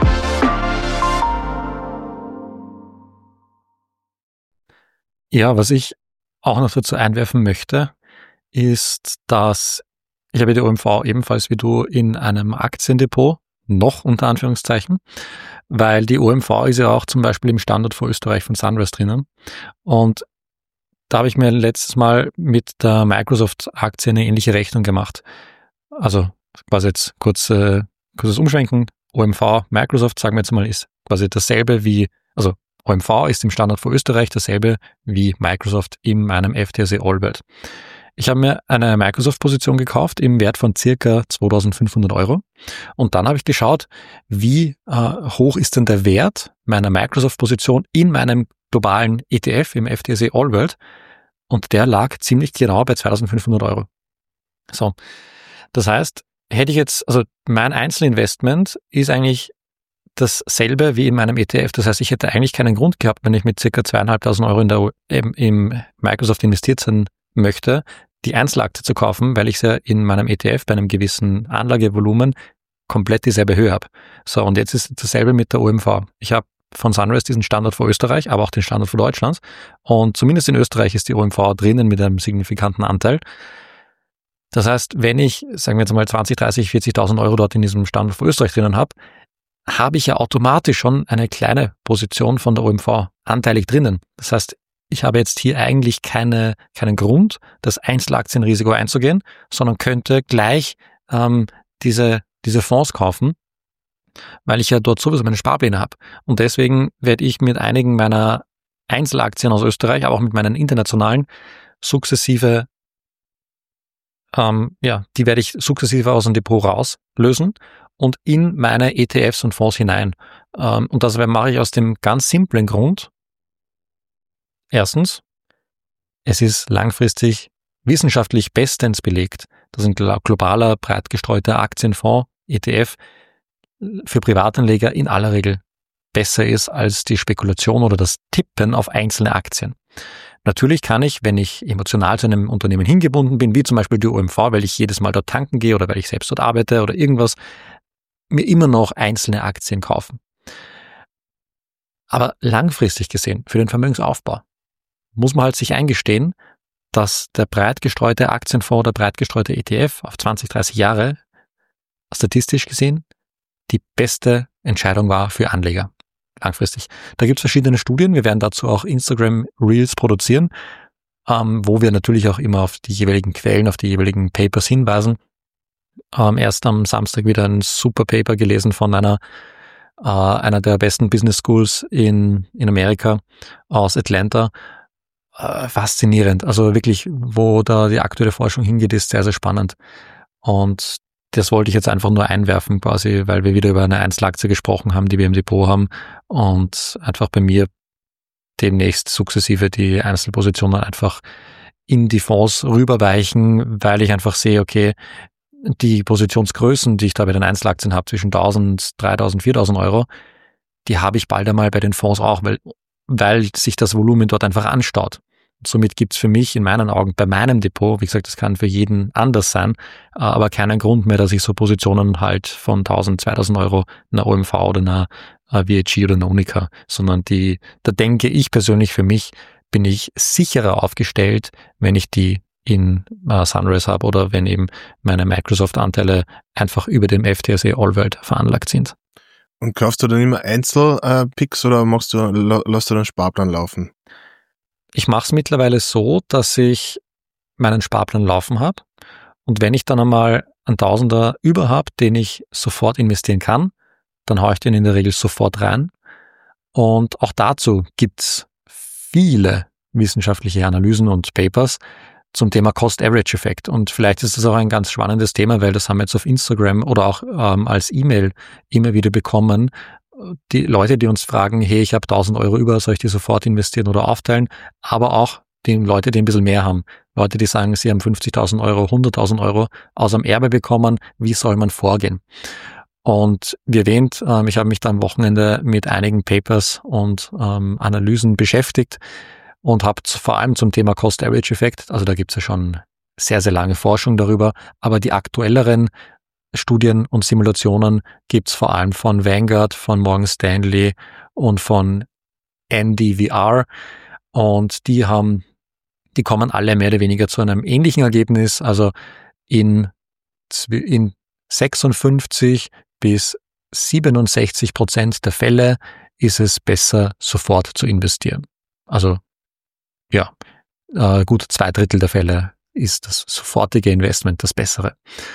Ja, was ich auch noch dazu einwerfen möchte, ist, dass ich habe die O M V ebenfalls wie du in einem Aktiendepot, noch unter Anführungszeichen, weil die O M V ist ja auch zum Beispiel im Standardfonds Österreich von Sunrise drinnen. Und da habe ich mir letztes Mal mit der Microsoft-Aktie eine ähnliche Rechnung gemacht. Also quasi jetzt kurz, äh, kurzes Umschwenken. O M V, Microsoft, sagen wir jetzt mal, ist quasi dasselbe wie, also O M V ist im Standardfonds Österreich dasselbe wie Microsoft in meinem F T S E Allworld. Ich habe mir eine Microsoft-Position gekauft im Wert von circa zweitausendfünfhundert Euro und dann habe ich geschaut, wie äh, hoch ist denn der Wert meiner Microsoft-Position in meinem globalen E T F im F T S E Allworld und der lag ziemlich genau bei zweitausendfünfhundert Euro. So, das heißt, hätte ich jetzt, also mein Einzelinvestment ist eigentlich dasselbe wie in meinem E T F. Das heißt, ich hätte eigentlich keinen Grund gehabt, wenn ich mit circa zweieinhalbtausend Euro in der, im, im Microsoft investiert sein möchte, die Einzelaktie zu kaufen, weil ich es ja in meinem E T F bei einem gewissen Anlagevolumen komplett dieselbe Höhe habe. So, und jetzt ist dasselbe mit der O M V. Ich habe von Sunrise diesen Standard für Österreich, aber auch den Standard für Deutschland. Und zumindest in Österreich ist die O M V drinnen mit einem signifikanten Anteil. Das heißt, wenn ich, sagen wir jetzt mal zwanzig, dreißig, vierzigtausend Euro dort in diesem Standard für Österreich drinnen habe, habe ich ja automatisch schon eine kleine Position von der O M V anteilig drinnen. Das heißt, ich habe jetzt hier eigentlich keine, keinen Grund, das Einzelaktienrisiko einzugehen, sondern könnte gleich ähm, diese, diese Fonds kaufen, weil ich ja dort sowieso meine Sparpläne habe. Und deswegen werde ich mit einigen meiner Einzelaktien aus Österreich, aber auch mit meinen internationalen, sukzessive, ähm, ja, die werde ich sukzessive aus dem Depot rauslösen und in meine E T Fs und Fonds hinein. Ähm, und das mache ich aus dem ganz simplen Grund. Erstens, es ist langfristig wissenschaftlich bestens belegt, dass ein globaler, breit gestreuter Aktienfonds, E T F, für Privatanleger in aller Regel besser ist als die Spekulation oder das Tippen auf einzelne Aktien. Natürlich kann ich, wenn ich emotional zu einem Unternehmen hingebunden bin, wie zum Beispiel die O M V, weil ich jedes Mal dort tanken gehe oder weil ich selbst dort arbeite oder irgendwas, mir immer noch einzelne Aktien kaufen. Aber langfristig gesehen, für den Vermögensaufbau, muss man halt sich eingestehen, dass der breit gestreute Aktienfonds, der breit gestreute E T F auf zwanzig, dreißig Jahre statistisch gesehen die beste Entscheidung war für Anleger, langfristig. Da gibt es verschiedene Studien, wir werden dazu auch Instagram Reels produzieren, ähm, wo wir natürlich auch immer auf die jeweiligen Quellen, auf die jeweiligen Papers hinweisen. Ähm, erst am Samstag wieder ein super Paper gelesen von einer äh, einer der besten Business Schools in, in Amerika aus Atlanta. Äh, faszinierend. Also wirklich, wo da die aktuelle Forschung hingeht, ist sehr, sehr spannend. Und das wollte ich jetzt einfach nur einwerfen, quasi, weil wir wieder über eine Einzelaktie gesprochen haben, die wir im Depot haben und einfach bei mir demnächst sukzessive die Einzelpositionen einfach in die Fonds rüberweichen, weil ich einfach sehe, okay, die Positionsgrößen, die ich da bei den Einzelaktien habe, zwischen tausend, dreitausend, viertausend Euro, die habe ich bald einmal bei den Fonds auch, weil, weil sich das Volumen dort einfach anstaut. Und somit gibt es für mich in meinen Augen bei meinem Depot, wie gesagt, das kann für jeden anders sein, aber keinen Grund mehr, dass ich so Positionen halt von tausend, zweitausend Euro einer O M V oder einer V I G oder einer Unica, sondern die, da denke ich persönlich für mich, bin ich sicherer aufgestellt, wenn ich die in äh, Sunrise habe oder wenn eben meine Microsoft-Anteile einfach über dem F T S E Allworld veranlagt sind. Und kaufst du dann immer Einzelpicks oder machst du, lässt du den Sparplan laufen? Ich mache es mittlerweile so, dass ich meinen Sparplan laufen habe und wenn ich dann einmal einen Tausender über habe, den ich sofort investieren kann, dann haue ich den in der Regel sofort rein. Und auch dazu gibt's viele wissenschaftliche Analysen und Papers zum Thema Cost-Average-Effekt. Und vielleicht ist das auch ein ganz spannendes Thema, weil das haben wir jetzt auf Instagram oder auch ähm, als E-Mail immer wieder bekommen. Die Leute, die uns fragen, hey, ich habe tausend Euro über, soll ich die sofort investieren oder aufteilen? Aber auch die Leute, die ein bisschen mehr haben. Leute, die sagen, sie haben fünfzigtausend Euro, hunderttausend Euro aus einem Erbe bekommen. Wie soll man vorgehen? Und wie erwähnt, ähm, ich habe mich da am Wochenende mit einigen Papers und ähm, Analysen beschäftigt und habe vor allem zum Thema Cost-Average-Effekt, also da gibt es ja schon sehr, sehr lange Forschung darüber, aber die aktuelleren Studien und Simulationen gibt es vor allem von Vanguard, von Morgan Stanley und von N D V R, und die haben, die kommen alle mehr oder weniger zu einem ähnlichen Ergebnis, also in, in sechsundfünfzig bis siebenundsechzig Prozent der Fälle ist es besser, sofort zu investieren. Also ja, äh, gut zwei Drittel der Fälle ist das sofortige Investment das Bessere.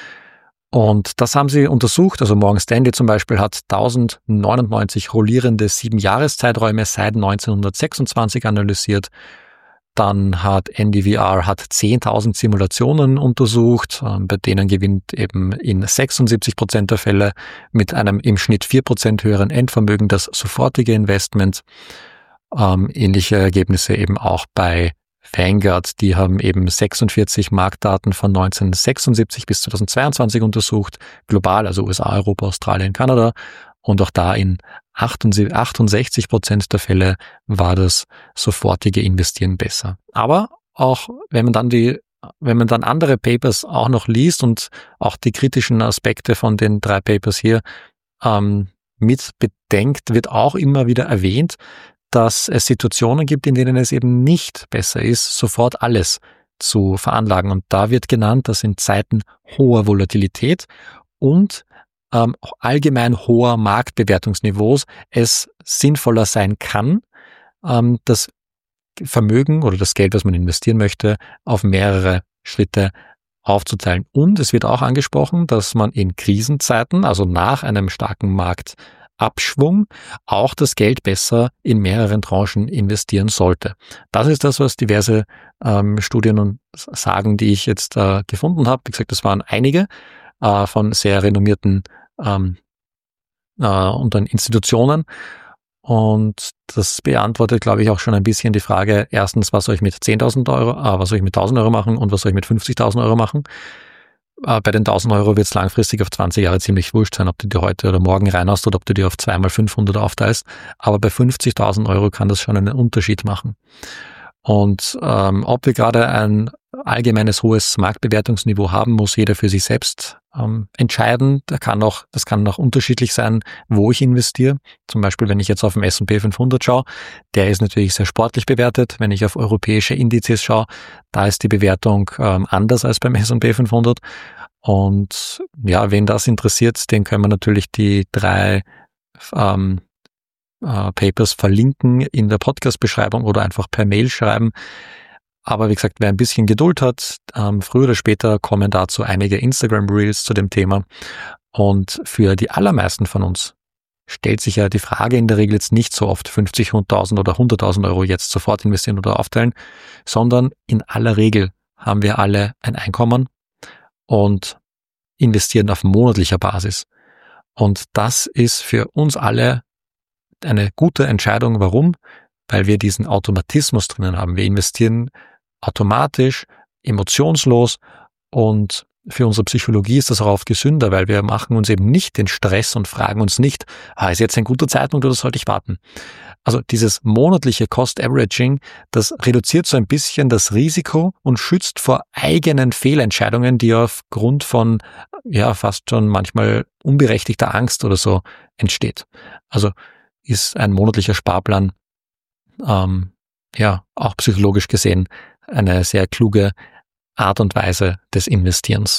Und das haben sie untersucht, also Morgan Stanley zum Beispiel hat tausendneunundneunzig rollierende Sieben-Jahres-Zeiträume seit neunzehnhundertsechsundzwanzig analysiert. Dann hat N D V R hat zehntausend Simulationen untersucht, bei denen gewinnt eben in sechsundsiebzig Prozent der Fälle mit einem im Schnitt vier Prozent höheren Endvermögen das sofortige Investment. Ähm, ähnliche Ergebnisse eben auch bei Vanguard, die haben eben sechsundvierzig Marktdaten von neunzehnhundertsechsundsiebzig bis zweitausendzweiundzwanzig untersucht, global, also U S A, Europa, Australien, Kanada. Und auch da in achtundsechzig Prozent der Fälle war das sofortige Investieren besser. Aber auch wenn man dann die, wenn man dann andere Papers auch noch liest und auch die kritischen Aspekte von den drei Papers hier ähm, mit bedenkt, wird auch immer wieder erwähnt, dass es Situationen gibt, in denen es eben nicht besser ist, sofort alles zu veranlagen. Und da wird genannt, dass in Zeiten hoher Volatilität und ähm, allgemein hoher Marktbewertungsniveaus es sinnvoller sein kann, ähm, das Vermögen oder das Geld, was man investieren möchte, auf mehrere Schritte aufzuteilen. Und es wird auch angesprochen, dass man in Krisenzeiten, also nach einem starken Marktabschwung, auch das Geld besser in mehreren Tranchen investieren sollte. Das ist das, was diverse ähm, Studien und sagen, die ich jetzt äh, gefunden habe. Wie gesagt, das waren einige äh, von sehr renommierten ähm, äh, und dann Institutionen. Und das beantwortet, glaube ich, auch schon ein bisschen die Frage, erstens, was soll ich mit zehntausend Euro, äh, was soll ich mit tausend Euro machen und was soll ich mit fünfzigtausend Euro machen? Äh, bei den tausend Euro wird es langfristig auf zwanzig Jahre ziemlich wurscht sein, ob du die heute oder morgen reinhaust oder ob du die auf zweimal fünfhundert aufteilst. Aber bei fünfzigtausend Euro kann das schon einen Unterschied machen. Und ähm, ob wir gerade ein allgemeines hohes Marktbewertungsniveau haben, muss jeder für sich selbst ähm, entscheiden. Da kann auch, das kann auch unterschiedlich sein, wo ich investiere. Zum Beispiel, wenn ich jetzt auf den S und P fünfhundert schaue, der ist natürlich sehr sportlich bewertet. Wenn ich auf europäische Indizes schaue, da ist die Bewertung ähm, anders als beim S und P fünfhundert. Und ja, wen das interessiert, den können wir natürlich die drei ähm, äh, Papers verlinken in der Podcast-Beschreibung oder einfach per Mail schreiben. Aber wie gesagt, wer ein bisschen Geduld hat, ähm, früher oder später kommen dazu einige Instagram-Reels zu dem Thema. Und für die allermeisten von uns stellt sich ja die Frage in der Regel jetzt nicht so oft fünfzig, hunderttausend oder hunderttausend Euro jetzt sofort investieren oder aufteilen, sondern in aller Regel haben wir alle ein Einkommen und investieren auf monatlicher Basis. Und das ist für uns alle eine gute Entscheidung. Warum? Weil wir diesen Automatismus drinnen haben. Wir investieren automatisch, emotionslos, und für unsere Psychologie ist das auch oft gesünder, weil wir machen uns eben nicht den Stress und fragen uns nicht, ah, ist jetzt ein guter Zeitpunkt oder sollte ich warten? Also dieses monatliche Cost Averaging, das reduziert so ein bisschen das Risiko und schützt vor eigenen Fehlentscheidungen, die aufgrund von, ja, fast schon manchmal unberechtigter Angst oder so entsteht. Also ist ein monatlicher Sparplan ähm, ja auch psychologisch gesehen eine sehr kluge Art und Weise des Investierens.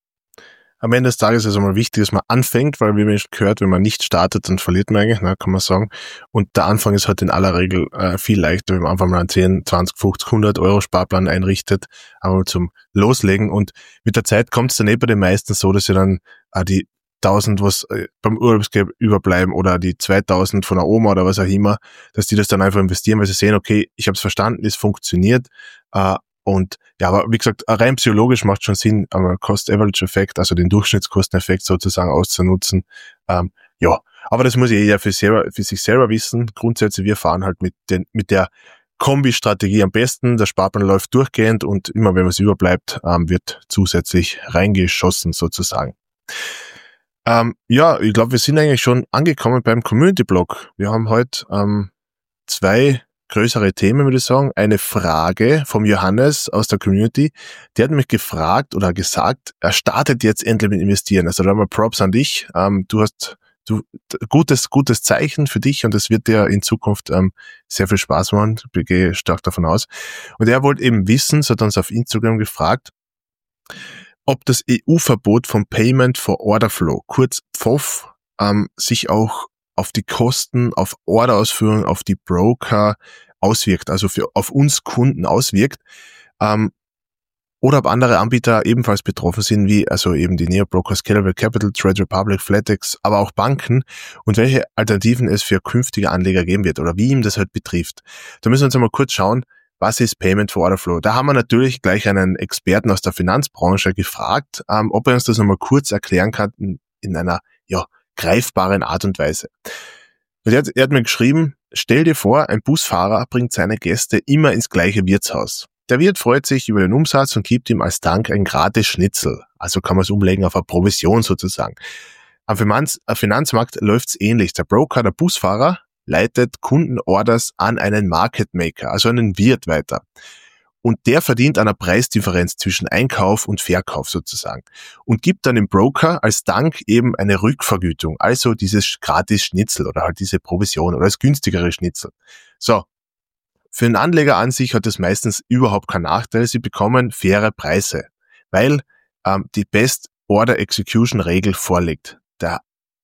Am Ende des Tages ist es einmal wichtig, dass man anfängt, weil wie man gehört, wenn man nicht startet, dann verliert man eigentlich, ne, kann man sagen. Und der Anfang ist halt in aller Regel äh, viel leichter, wenn man einfach mal einen zehn, zwanzig, fünfzig, hundert Euro Sparplan einrichtet, aber zum Loslegen. Und mit der Zeit kommt es dann eh bei den meisten so, dass sie dann äh, die tausend, was äh, beim Urlaubsgeld überbleiben oder die zweitausend von der Oma oder was auch immer, dass die das dann einfach investieren, weil sie sehen, okay, ich habe es verstanden, es funktioniert. Äh, Und ja, aber wie gesagt, rein psychologisch macht schon Sinn, einen Cost-Average-Effekt, also den Durchschnittskosteneffekt sozusagen auszunutzen. Ähm, ja, aber das muss jeder für, selber, für sich selber wissen. Grundsätzlich, wir fahren halt mit, den, mit der Kombi-Strategie am besten. Der Sparplan läuft durchgehend und immer wenn was überbleibt, ähm, wird zusätzlich reingeschossen sozusagen. Ähm, ja, ich glaube, wir sind eigentlich schon angekommen beim Community-Blog. Wir haben heute ähm, zwei größere Themen, würde ich sagen. Eine Frage vom Johannes aus der Community. Der hat mich gefragt oder gesagt, er startet jetzt endlich mit Investieren. Also da haben wir Props an dich. Ähm, du hast du gutes gutes Zeichen für dich und das wird dir in Zukunft ähm, sehr viel Spaß machen. Ich gehe stark davon aus. Und er wollte eben wissen, so hat uns auf Instagram gefragt, ob das E U-Verbot von Payment for Order Flow, kurz P O F, ähm, sich auch auf die Kosten, auf Orderausführung, auf die Broker auswirkt, also für auf uns Kunden auswirkt, ähm, oder ob andere Anbieter ebenfalls betroffen sind, wie also eben die Neo-Broker, Scalable Capital, Trade Republic, Flatex, aber auch Banken und welche Alternativen es für künftige Anleger geben wird oder wie ihm das halt betrifft. Da müssen wir uns einmal kurz schauen, was ist Payment for Order Flow? Da haben wir natürlich gleich einen Experten aus der Finanzbranche gefragt, ähm, ob er uns das nochmal kurz erklären kann in, in einer ja greifbaren Art und Weise. Und er hat, er hat mir geschrieben, stell dir vor, ein Busfahrer bringt seine Gäste immer ins gleiche Wirtshaus. Der Wirt freut sich über den Umsatz und gibt ihm als Dank ein gratis Schnitzel. Also kann man es umlegen auf eine Provision sozusagen. Am Finanz, am Finanzmarkt läuft's ähnlich. Der Broker, der Busfahrer, leitet Kundenorders an einen Market Maker, also einen Wirt weiter. Und der verdient an einer Preisdifferenz zwischen Einkauf und Verkauf sozusagen. Und gibt dann dem Broker als Dank eben eine Rückvergütung, also dieses gratis Schnitzel oder halt diese Provision oder das günstigere Schnitzel. So. Für den Anleger an sich hat das meistens überhaupt keinen Nachteil. Sie bekommen faire Preise, weil ähm, die Best Order Execution Regel vorliegt. Der,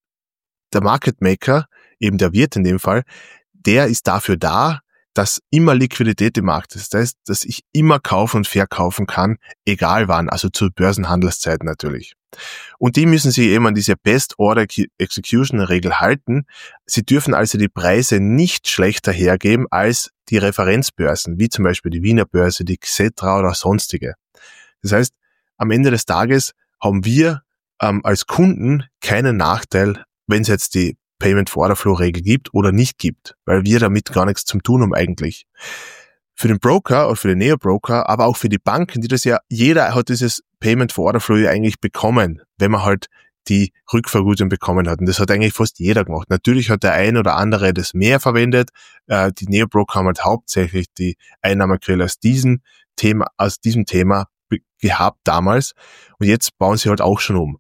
der Market Maker, eben der Wirt in dem Fall, der ist dafür da, dass immer Liquidität im Markt ist. Das heißt, dass ich immer kaufen und verkaufen kann, egal wann, also zur Börsenhandelszeit natürlich. Und die müssen sich eben an diese Best Order Execution Regel halten. Sie dürfen also die Preise nicht schlechter hergeben als die Referenzbörsen, wie zum Beispiel die Wiener Börse, die Xetra oder sonstige. Das heißt, am Ende des Tages haben wir ähm, als Kunden keinen Nachteil, wenn es jetzt die Payment for Order Flow Regel gibt oder nicht gibt, weil wir damit gar nichts zu tun haben eigentlich. Für den Broker oder für den Neo-Broker, aber auch für die Banken, die das ja, jeder hat dieses Payment for Order Flow ja eigentlich bekommen, wenn man halt die Rückvergütung bekommen hat. Und das hat eigentlich fast jeder gemacht. Natürlich hat der ein oder andere das mehr verwendet. Äh, die Neo-Broker haben halt hauptsächlich die Einnahmequelle aus diesem Thema, aus diesem Thema gehabt damals. Und jetzt bauen sie halt auch schon um.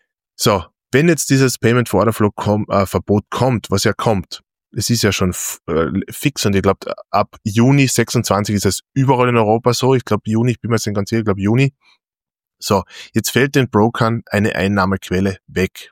So. Wenn jetzt dieses Payment for Order Flow kom- äh, Verbot kommt, was ja kommt, es ist ja schon f- äh, fix und ich glaube, ab Juni sechsundzwanzig ist es überall in Europa so. Ich glaube Juni, ich bin mir jetzt nicht ganz sicher, ich glaube Juni. So, jetzt fällt den Brokern eine Einnahmequelle weg.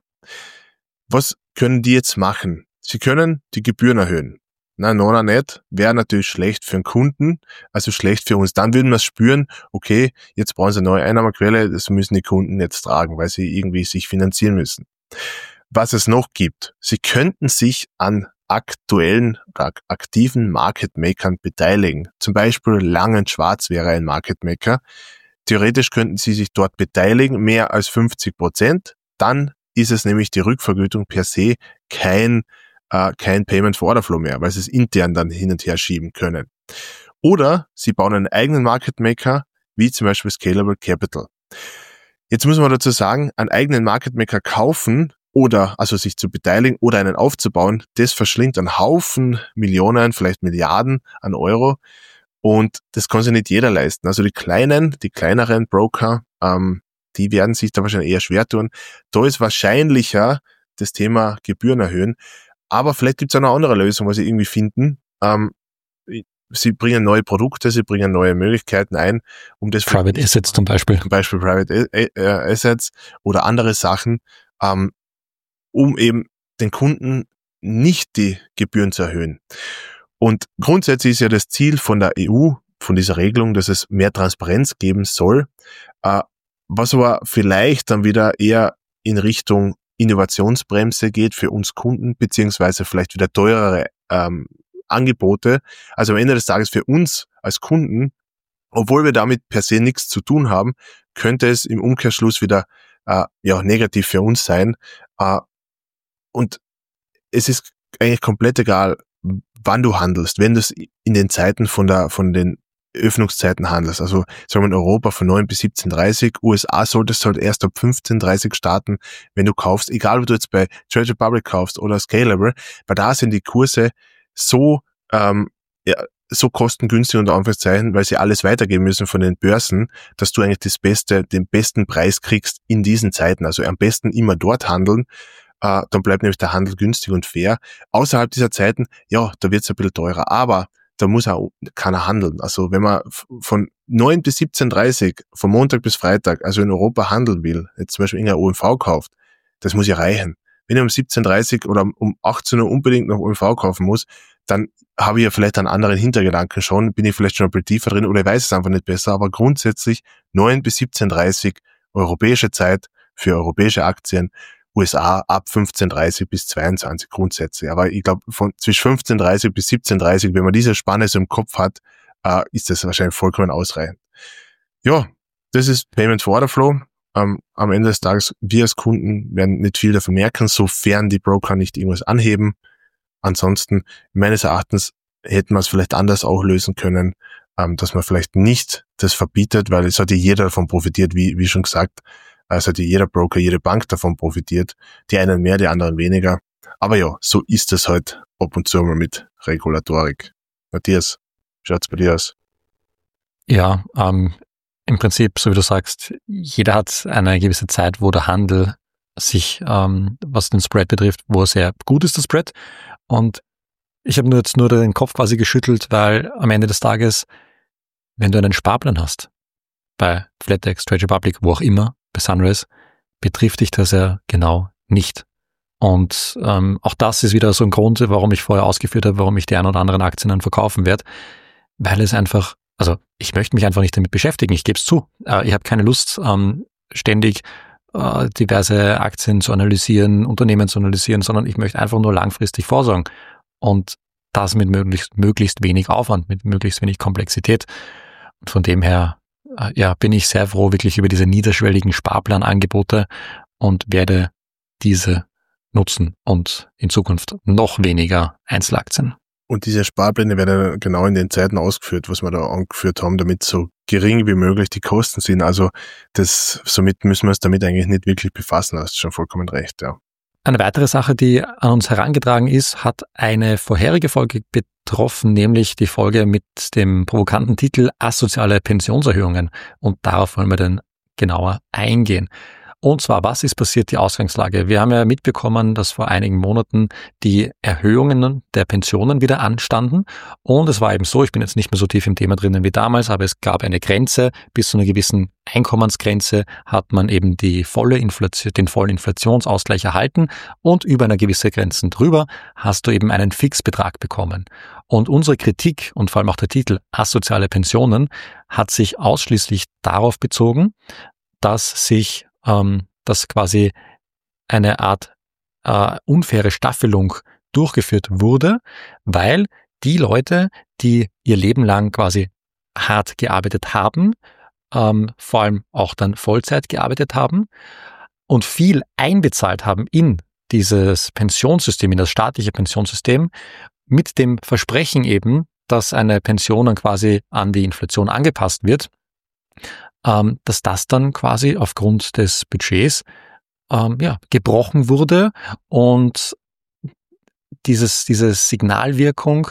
Was können die jetzt machen? Sie können die Gebühren erhöhen. Nein, nona nicht. Wäre natürlich schlecht für den Kunden, also schlecht für uns. Dann würden wir es spüren, okay, jetzt brauchen sie eine neue Einnahmequelle, das müssen die Kunden jetzt tragen, weil sie irgendwie sich finanzieren müssen. Was es noch gibt, sie könnten sich an aktuellen oder aktiven Market Makern beteiligen. Zum Beispiel Lang und Schwarz wäre ein Market Maker. Theoretisch könnten sie sich dort beteiligen, mehr als fünfzig Prozent. Dann ist es nämlich die Rückvergütung per se kein kein Payment for Order Flow mehr, weil sie es intern dann hin und her schieben können. Oder sie bauen einen eigenen Market Maker, wie zum Beispiel Scalable Capital. Jetzt muss man dazu sagen, einen eigenen Market Maker kaufen oder also sich zu beteiligen oder einen aufzubauen, das verschlingt einen Haufen Millionen, vielleicht Milliarden an Euro und das kann sich nicht jeder leisten. Also die kleinen, die kleineren Broker, ähm, die werden sich da wahrscheinlich eher schwer tun. Da ist wahrscheinlicher das Thema Gebühren erhöhen. Aber vielleicht gibt es auch noch andere Lösungen, was sie irgendwie finden. Ähm, sie bringen neue Produkte, sie bringen neue Möglichkeiten ein, um das Private Assets zum Beispiel. Zum Beispiel Private Assets oder andere Sachen, ähm, um eben den Kunden nicht die Gebühren zu erhöhen. Und grundsätzlich ist ja das Ziel von der E U, von dieser Regelung, dass es mehr Transparenz geben soll, äh, was aber vielleicht dann wieder eher in Richtung Innovationsbremse geht für uns Kunden, beziehungsweise vielleicht wieder teurere ähm, Angebote. Also am Ende des Tages für uns als Kunden, obwohl wir damit per se nichts zu tun haben, könnte es im Umkehrschluss wieder äh, ja negativ für uns sein. Äh, und es ist eigentlich komplett egal, wann du handelst. Wenn du es in den Zeiten von der von den Öffnungszeiten handelst. Also sagen wir in Europa von neun bis siebzehn Uhr dreißig, U S A solltest du halt erst ab fünfzehn Uhr dreißig starten, wenn du kaufst, egal ob du jetzt bei Trade Republic kaufst oder Scalable, weil da sind die Kurse so ähm, ja, so kostengünstig unter Anführungszeichen, weil sie alles weitergeben müssen von den Börsen, dass du eigentlich das Beste, den besten Preis kriegst in diesen Zeiten. Also am besten immer dort handeln, äh, dann bleibt nämlich der Handel günstig und fair. Außerhalb dieser Zeiten, ja, da wird's ein bisschen teurer, aber da muss auch keiner handeln. Also wenn man von neun bis siebzehn Uhr dreißig, von Montag bis Freitag, also in Europa handeln will, jetzt zum Beispiel irgendein O M V kauft, das muss ja reichen. Wenn ich um siebzehn Uhr dreißig oder um achtzehn Uhr unbedingt noch O M V kaufen muss, dann habe ich ja vielleicht einen anderen Hintergedanken schon, bin ich vielleicht schon ein bisschen tiefer drin oder ich weiß es einfach nicht besser, aber grundsätzlich neun bis siebzehn Uhr dreißig europäische Zeit für europäische Aktien, U S A ab fünfzehn Uhr dreißig bis zweiundzwanzig grundsätzlich. Aber ich glaube, von zwischen fünfzehn Uhr dreißig bis siebzehn Uhr dreißig, wenn man diese Spanne so im Kopf hat, äh, ist das wahrscheinlich vollkommen ausreichend. Ja, das ist Payment for Order Flow. Ähm, am Ende des Tages, wir als Kunden werden nicht viel davon merken, sofern die Broker nicht irgendwas anheben. Ansonsten, meines Erachtens, hätten wir es vielleicht anders auch lösen können, ähm, dass man vielleicht nicht das verbietet, weil es hat ja jeder davon profitiert, wie, wie schon gesagt. Es hat ja jeder Broker, jede Bank davon profitiert. Die einen mehr, die anderen weniger. Aber ja, so ist es halt ab und zu mal mit Regulatorik. Matthias, schaut's bei dir aus? Ja, ähm, im Prinzip, so wie du sagst, jeder hat eine gewisse Zeit, wo der Handel sich, ähm, was den Spread betrifft, wo sehr gut ist, der Spread. Und ich habe nur jetzt nur den Kopf quasi geschüttelt, weil am Ende des Tages, wenn du einen Sparplan hast, bei Flatex, Trade Republic, wo auch immer, bei Sunrise, betrifft dich das ja genau nicht. Und ähm, auch das ist wieder so ein Grund, warum ich vorher ausgeführt habe, warum ich die ein oder anderen Aktien dann verkaufen werde, weil es einfach, also ich möchte mich einfach nicht damit beschäftigen, ich gebe es zu. Äh, ich habe keine Lust, ähm, ständig äh, diverse Aktien zu analysieren, Unternehmen zu analysieren, sondern ich möchte einfach nur langfristig vorsorgen. Und das mit möglichst, möglichst wenig Aufwand, mit möglichst wenig Komplexität. Und von dem her ja, bin ich sehr froh wirklich über diese niederschwelligen Sparplanangebote und werde diese nutzen und in Zukunft noch weniger Einzelaktien. Und diese Sparpläne werden genau in den Zeiten ausgeführt, was wir da angeführt haben, damit so gering wie möglich die Kosten sind. Also das, somit müssen wir uns damit eigentlich nicht wirklich befassen. Das ist schon vollkommen recht, ja. Eine weitere Sache, die an uns herangetragen ist, hat eine vorherige Folge betroffen, nämlich die Folge mit dem provokanten Titel Asoziale Pensionserhöhungen. Und darauf wollen wir dann genauer eingehen. Und zwar, was ist passiert, die Ausgangslage? Wir haben ja mitbekommen, dass vor einigen Monaten die Erhöhungen der Pensionen wieder anstanden. Und es war eben so, ich bin jetzt nicht mehr so tief im Thema drinnen wie damals, aber es gab eine Grenze. Bis zu einer gewissen Einkommensgrenze hat man eben die volle Inflation, den vollen Inflationsausgleich erhalten. Und über eine gewisse Grenze drüber hast du eben einen Fixbetrag bekommen. Und unsere Kritik und vor allem auch der Titel Asoziale Pensionen hat sich ausschließlich darauf bezogen, dass sich Ähm, dass quasi eine Art äh, unfaire Staffelung durchgeführt wurde, weil die Leute, die ihr Leben lang quasi hart gearbeitet haben, ähm, vor allem auch dann Vollzeit gearbeitet haben und viel einbezahlt haben in dieses Pensionssystem, in das staatliche Pensionssystem, mit dem Versprechen eben, dass eine Pension dann quasi an die Inflation angepasst wird, Ähm, dass das dann quasi aufgrund des Budgets ähm, ja, gebrochen wurde und dieses, diese Signalwirkung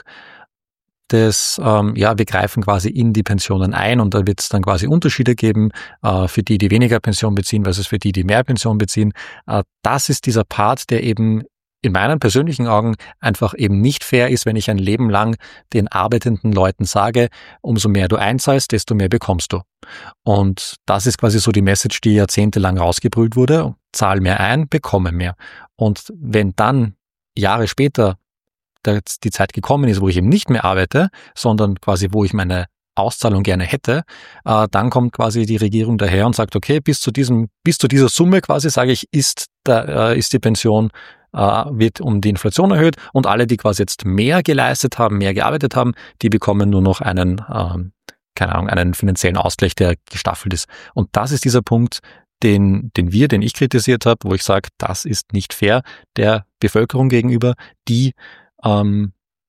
des, ähm, ja, wir greifen quasi in die Pensionen ein und da wird es dann quasi Unterschiede geben äh, für die, die weniger Pension beziehen versus für die, die mehr Pension beziehen. Äh, das ist dieser Part, der eben in meinen persönlichen Augen einfach eben nicht fair ist, wenn ich ein Leben lang den arbeitenden Leuten sage, umso mehr du einzahlst, desto mehr bekommst du. Und das ist quasi so die Message, die jahrzehntelang rausgebrüllt wurde. Zahl mehr ein, bekomme mehr. Und wenn dann Jahre später die Zeit gekommen ist, wo ich eben nicht mehr arbeite, sondern quasi wo ich meine Auszahlung gerne hätte, äh, dann kommt quasi die Regierung daher und sagt, okay, bis zu diesem, bis zu dieser Summe quasi, sage ich, ist, da, äh, ist die Pension wird um die Inflation erhöht und alle, die quasi jetzt mehr geleistet haben, mehr gearbeitet haben, die bekommen nur noch einen, ähm, keine Ahnung, einen finanziellen Ausgleich, der gestaffelt ist. Und das ist dieser Punkt, den, den wir, den ich kritisiert habe, wo ich sage, das ist nicht fair der Bevölkerung gegenüber, die ähm,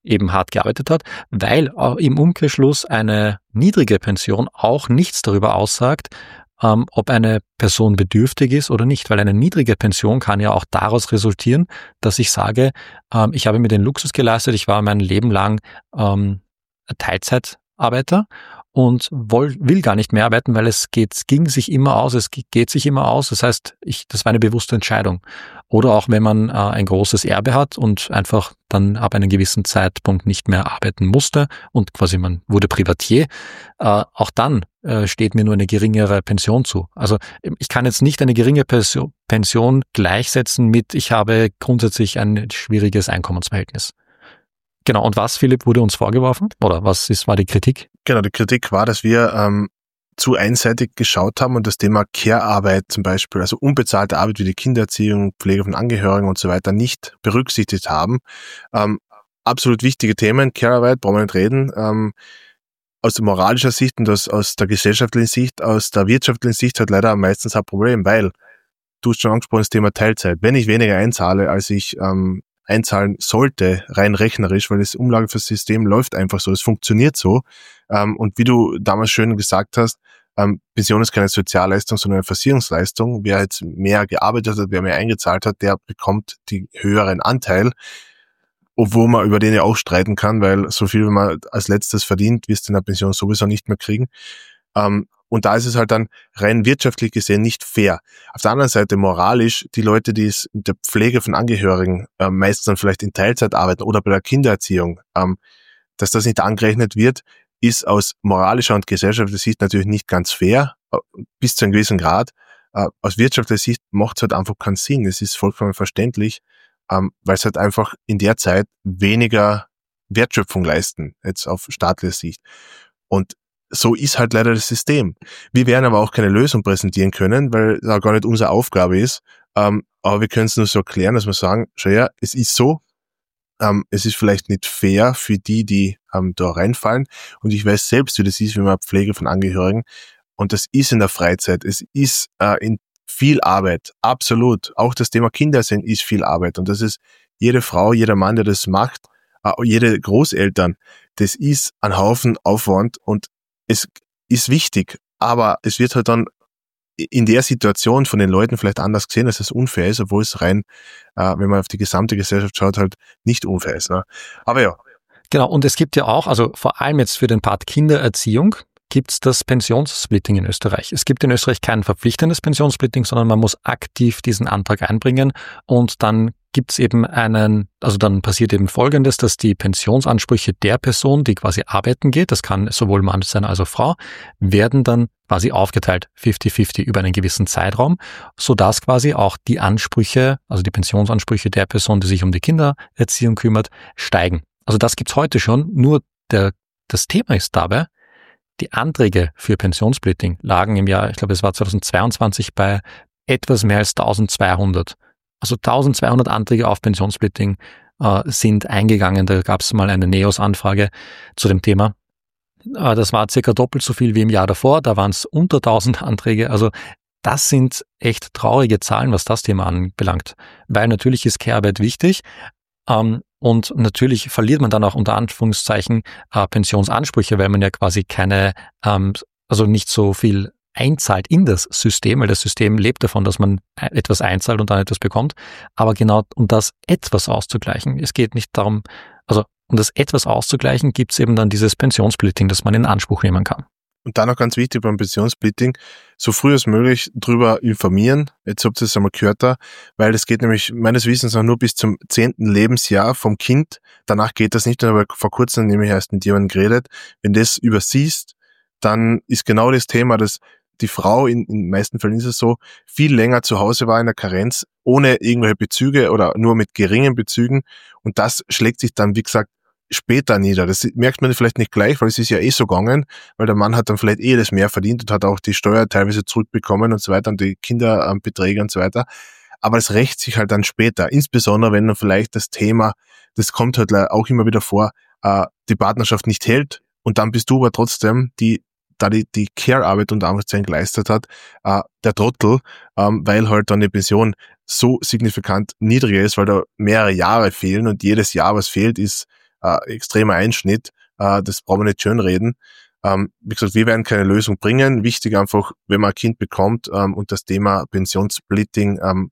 eben hart gearbeitet hat, weil im Umkehrschluss eine niedrige Pension auch nichts darüber aussagt, ähm, ob eine Person bedürftig ist oder nicht, weil eine niedrige Pension kann ja auch daraus resultieren, dass ich sage, ähm, ich habe mir den Luxus geleistet, ich war mein Leben lang ähm, Teilzeitarbeiter und woll, will gar nicht mehr arbeiten, weil es geht, ging sich immer aus, es geht sich immer aus. Das heißt, ich, das war eine bewusste Entscheidung. Oder auch wenn man äh, ein großes Erbe hat und einfach dann ab einem gewissen Zeitpunkt nicht mehr arbeiten musste und quasi man wurde Privatier, äh, auch dann äh, steht mir nur eine geringere Pension zu. Also ich kann jetzt nicht eine geringe Pension, Pension gleichsetzen mit, ich habe grundsätzlich ein schwieriges Einkommensverhältnis. Genau, und was, Philipp, wurde uns vorgeworfen? Oder was ist, war die Kritik? Genau, die Kritik war, dass wir ähm, zu einseitig geschaut haben und das Thema Care-Arbeit zum Beispiel, also unbezahlte Arbeit wie die Kindererziehung, Pflege von Angehörigen und so weiter nicht berücksichtigt haben. Ähm, absolut wichtige Themen, Care-Arbeit, brauchen wir nicht reden. Ähm, aus der moralischen Sicht und aus, aus der gesellschaftlichen Sicht, aus der wirtschaftlichen Sicht hat leider meistens ein Problem, weil, du hast schon angesprochen, das Thema Teilzeit. Wenn ich weniger einzahle, als ich ähm, einzahlen sollte, rein rechnerisch, weil das Umlagesystem läuft einfach so, es funktioniert so. Ähm, und wie du damals schön gesagt hast, ähm, Pension ist keine Sozialleistung, sondern eine Versicherungsleistung. Wer jetzt mehr gearbeitet hat, wer mehr eingezahlt hat, der bekommt den höheren Anteil, obwohl man über den ja auch streiten kann, weil so viel, wie man als letztes verdient, wirst du in der Pension sowieso nicht mehr kriegen. Ähm, Und da ist es halt dann rein wirtschaftlich gesehen nicht fair. Auf der anderen Seite moralisch, die Leute, die es in der Pflege von Angehörigen äh, meistens dann vielleicht in Teilzeit arbeiten oder bei der Kindererziehung, ähm, dass das nicht angerechnet wird, ist aus moralischer und gesellschaftlicher Sicht natürlich nicht ganz fair, äh, bis zu einem gewissen Grad. Äh, aus wirtschaftlicher Sicht macht es halt einfach keinen Sinn. Es ist vollkommen verständlich, ähm, weil es halt einfach in der Zeit weniger Wertschöpfung leisten, jetzt auf staatlicher Sicht. Und so ist halt leider das System. Wir werden aber auch keine Lösung präsentieren können, weil das gar nicht unsere Aufgabe ist. Ähm, aber wir können es nur so erklären, dass wir sagen, schau her, es ist so, ähm, es ist vielleicht nicht fair für die, die ähm, da reinfallen. Und ich weiß selbst, wie das ist, wenn man Pflege von Angehörigen. Und das ist in der Freizeit. Es ist äh, in viel Arbeit. Absolut. Auch das Thema Kindererziehung ist viel Arbeit. Und das ist jede Frau, jeder Mann, der das macht, äh, jede Großeltern. Das ist ein Haufen Aufwand und es ist wichtig, aber es wird halt dann in der Situation von den Leuten vielleicht anders gesehen, dass es unfair ist, obwohl es rein, äh, wenn man auf die gesamte Gesellschaft schaut, halt nicht unfair ist. Ne? Aber ja. Genau, und es gibt ja auch, also vor allem jetzt für den Part Kindererziehung, gibt es das Pensionssplitting in Österreich. Es gibt in Österreich kein verpflichtendes Pensionssplitting, sondern man muss aktiv diesen Antrag einbringen und dann gibt es eben einen, also dann passiert eben Folgendes, dass die Pensionsansprüche der Person, die quasi arbeiten geht, das kann sowohl Mann sein als auch Frau, werden dann quasi aufgeteilt fifty fifty über einen gewissen Zeitraum, sodass quasi auch die Ansprüche, also die Pensionsansprüche der Person, die sich um die Kindererziehung kümmert, steigen. Also das gibt's heute schon, nur der, das Thema ist dabei, die Anträge für Pensionssplitting lagen im Jahr, ich glaube es war zweitausendzweiundzwanzig, bei etwas mehr als eintausendzweihundert. Also eintausendzweihundert Anträge auf Pensionssplitting äh, sind eingegangen. Da gab es mal eine NEOS-Anfrage zu dem Thema. Äh, das war circa doppelt so viel wie im Jahr davor. Da waren es unter tausend Anträge. Also das sind echt traurige Zahlen, was das Thema anbelangt. Weil natürlich ist Care-Arbeit wichtig. Ähm, und natürlich verliert man dann auch unter Anführungszeichen äh, Pensionsansprüche, weil man ja quasi keine, ähm, also nicht so viel einzahlt in das System, weil das System lebt davon, dass man etwas einzahlt und dann etwas bekommt. Aber genau um das etwas auszugleichen, es geht nicht darum, also um das etwas auszugleichen, gibt es eben dann dieses Pensionssplitting, das man in Anspruch nehmen kann. Und dann noch ganz wichtig beim Pensionssplitting, so früh als möglich drüber informieren. Jetzt habt ihr es einmal gehört da, weil es geht nämlich meines Wissens auch nur bis zum zehnten Lebensjahr vom Kind. Danach geht das nicht, aber vor kurzem nämlich erst mit jemandem geredet. Wenn das übersiehst, dann ist genau das Thema, dass die Frau, in, in den meisten Fällen ist es so, viel länger zu Hause war in der Karenz, ohne irgendwelche Bezüge oder nur mit geringen Bezügen. Und das schlägt sich dann, wie gesagt, später nieder. Das merkt man vielleicht nicht gleich, weil es ist ja eh so gegangen, weil der Mann hat dann vielleicht eh das mehr verdient und hat auch die Steuer teilweise zurückbekommen und so weiter und die Kinderbeträge und so weiter. Aber es rächt sich halt dann später, insbesondere wenn dann vielleicht das Thema, das kommt halt auch immer wieder vor, äh, die Partnerschaft nicht hält und dann bist du aber trotzdem die da die, die Care-Arbeit unter Anführungszeichen geleistet hat, äh, der Trottel, ähm, weil halt dann die Pension so signifikant niedriger ist, weil da mehrere Jahre fehlen und jedes Jahr, was fehlt, ist äh, extremer Einschnitt, äh, das brauchen wir nicht schönreden. Ähm, wie gesagt, wir werden keine Lösung bringen. Wichtig einfach, wenn man ein Kind bekommt ähm, und das Thema Pensionssplitting ähm,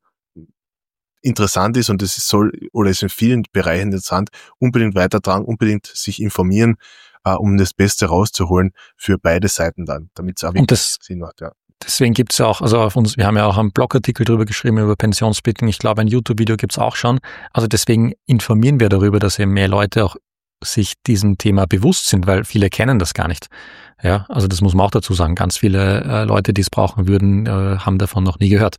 interessant ist und es soll oder ist in vielen Bereichen interessant, unbedingt weitertragen, unbedingt sich informieren, äh, um das Beste rauszuholen für beide Seiten dann, damit es auch wirklich das, Sinn macht. Ja. Deswegen gibt's ja auch, also auf uns, wir haben ja auch einen Blogartikel drüber geschrieben über Pensionssplitting. Ich glaube, ein YouTube-Video gibt's auch schon. Also deswegen informieren wir darüber, dass eben mehr Leute auch sich diesem Thema bewusst sind, weil viele kennen das gar nicht. Ja, also das muss man auch dazu sagen. Ganz viele äh, Leute, die es brauchen würden, äh, haben davon noch nie gehört.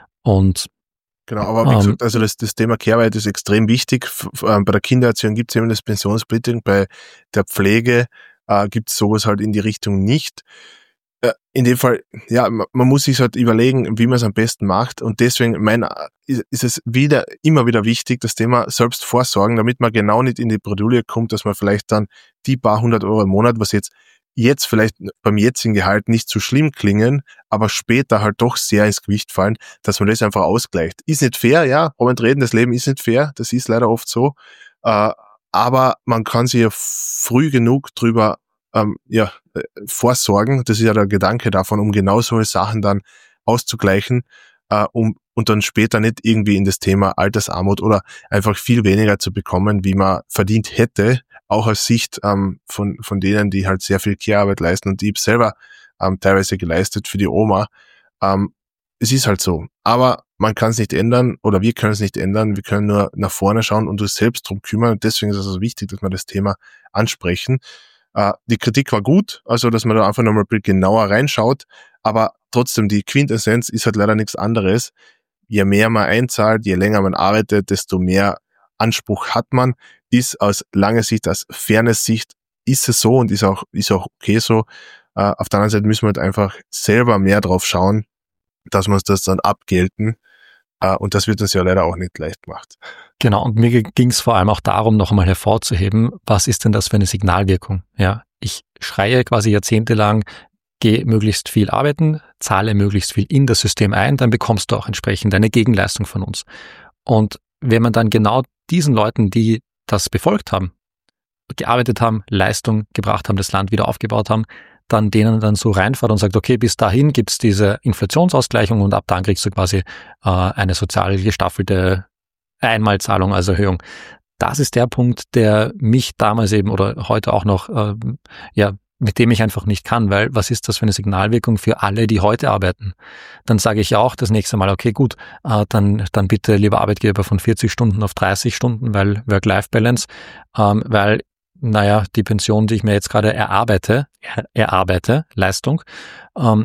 Und Genau, aber wie gesagt, also das, das Thema Care-Arbeit ist extrem wichtig. Bei der Kindererziehung gibt es eben das Pensionssplitting, bei der Pflege äh, gibt es sowas halt in die Richtung nicht. Äh, in dem Fall, ja, man, man muss sich halt überlegen, wie man es am besten macht und deswegen mein, ist, ist es wieder immer wieder wichtig, das Thema selbst vorsorgen, damit man genau nicht in die Bredouille kommt, dass man vielleicht dann die paar hundert Euro im Monat, was jetzt jetzt vielleicht beim jetzigen Gehalt nicht so schlimm klingen, aber später halt doch sehr ins Gewicht fallen, dass man das einfach ausgleicht. Ist nicht fair, ja, Moment reden, das Leben ist nicht fair, das ist leider oft so, äh, aber man kann sich ja früh genug drüber ähm, ja, äh, vorsorgen, das ist ja der Gedanke davon, um genau solche Sachen dann auszugleichen, äh, um und dann später nicht irgendwie in das Thema Altersarmut oder einfach viel weniger zu bekommen, wie man verdient hätte, auch aus Sicht ähm, von von denen, die halt sehr viel Care-Arbeit leisten und die ich selber ähm, teilweise geleistet für die Oma. Ähm, es ist halt so. Aber man kann es nicht ändern oder wir können es nicht ändern. Wir können nur nach vorne schauen und uns selbst drum kümmern. Und deswegen ist es also wichtig, dass wir das Thema ansprechen. Äh, die Kritik war gut, also dass man da einfach nochmal genauer reinschaut. Aber trotzdem, die Quintessenz ist halt leider nichts anderes. Je mehr man einzahlt, je länger man arbeitet, desto mehr Anspruch hat man. Ist aus langer Sicht, aus Fairness-Sicht, ist es so und ist auch, ist auch okay so. Äh, auf der anderen Seite müssen wir halt einfach selber mehr drauf schauen, dass wir uns das dann abgelten. Äh, und das wird uns ja leider auch nicht leicht gemacht. Genau, und mir ging es vor allem auch darum, noch einmal hervorzuheben, was ist denn das für eine Signalwirkung? Ja, ich schreie quasi jahrzehntelang, geh möglichst viel arbeiten, zahle möglichst viel in das System ein, dann bekommst du auch entsprechend eine Gegenleistung von uns. Und wenn man dann genau diesen Leuten, die das befolgt haben, gearbeitet haben, Leistung gebracht haben, das Land wieder aufgebaut haben, dann denen dann so reinfährt und sagt, okay, bis dahin gibt's diese Inflationsausgleichung und ab dann kriegst du quasi äh, eine sozial gestaffelte Einmalzahlung als Erhöhung. Das ist der Punkt, der mich damals eben oder heute auch noch, äh, ja, mit dem ich einfach nicht kann, weil was ist das für eine Signalwirkung für alle, die heute arbeiten? Dann sage ich ja auch das nächste Mal, okay, gut, äh, dann dann bitte lieber Arbeitgeber von vierzig Stunden auf dreißig Stunden, weil Work-Life-Balance, ähm, weil, naja, die Pension, die ich mir jetzt gerade erarbeite, er, erarbeite, Leistung, ähm,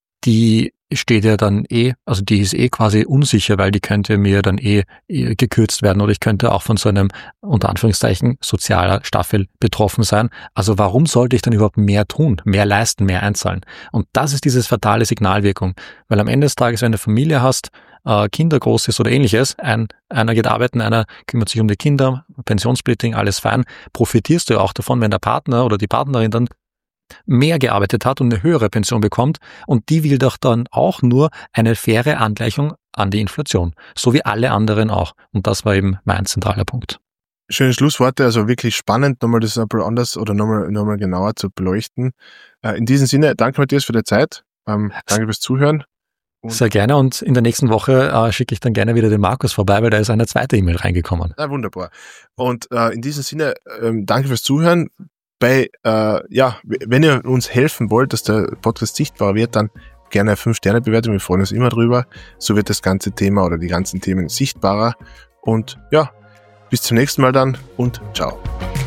die steht ja dann eh, also die ist eh quasi unsicher, weil die könnte mir dann eh, eh gekürzt werden oder ich könnte auch von so einem, unter Anführungszeichen, sozialer Staffel betroffen sein. Also warum sollte ich dann überhaupt mehr tun, mehr leisten, mehr einzahlen? Und das ist dieses fatale Signalwirkung, weil am Ende des Tages, wenn du eine Familie hast, äh, Kinder groß ist oder ähnliches, ein, einer geht arbeiten, einer kümmert sich um die Kinder, Pensionssplitting, alles fein, profitierst du auch davon, wenn der Partner oder die Partnerin dann mehr gearbeitet hat und eine höhere Pension bekommt und die will doch dann auch nur eine faire Angleichung an die Inflation, so wie alle anderen auch. Und das war eben mein zentraler Punkt. Schöne Schlussworte, also wirklich spannend, nochmal das ein bisschen anders oder nochmal nochmal genauer zu beleuchten. In diesem Sinne, danke Matthias für die Zeit, ähm, danke fürs Zuhören. Und sehr gerne und in der nächsten Woche äh, schicke ich dann gerne wieder den Markus vorbei, weil da ist eine zweite E-Mail reingekommen. Ja, wunderbar. Und äh, in diesem Sinne, ähm, danke fürs Zuhören. Bei, äh, ja, wenn ihr uns helfen wollt, dass der Podcast sichtbar wird, dann gerne eine fünf Sterne Bewertung. Wir freuen uns immer drüber. So wird das ganze Thema oder die ganzen Themen sichtbarer. Und ja, bis zum nächsten Mal dann und ciao.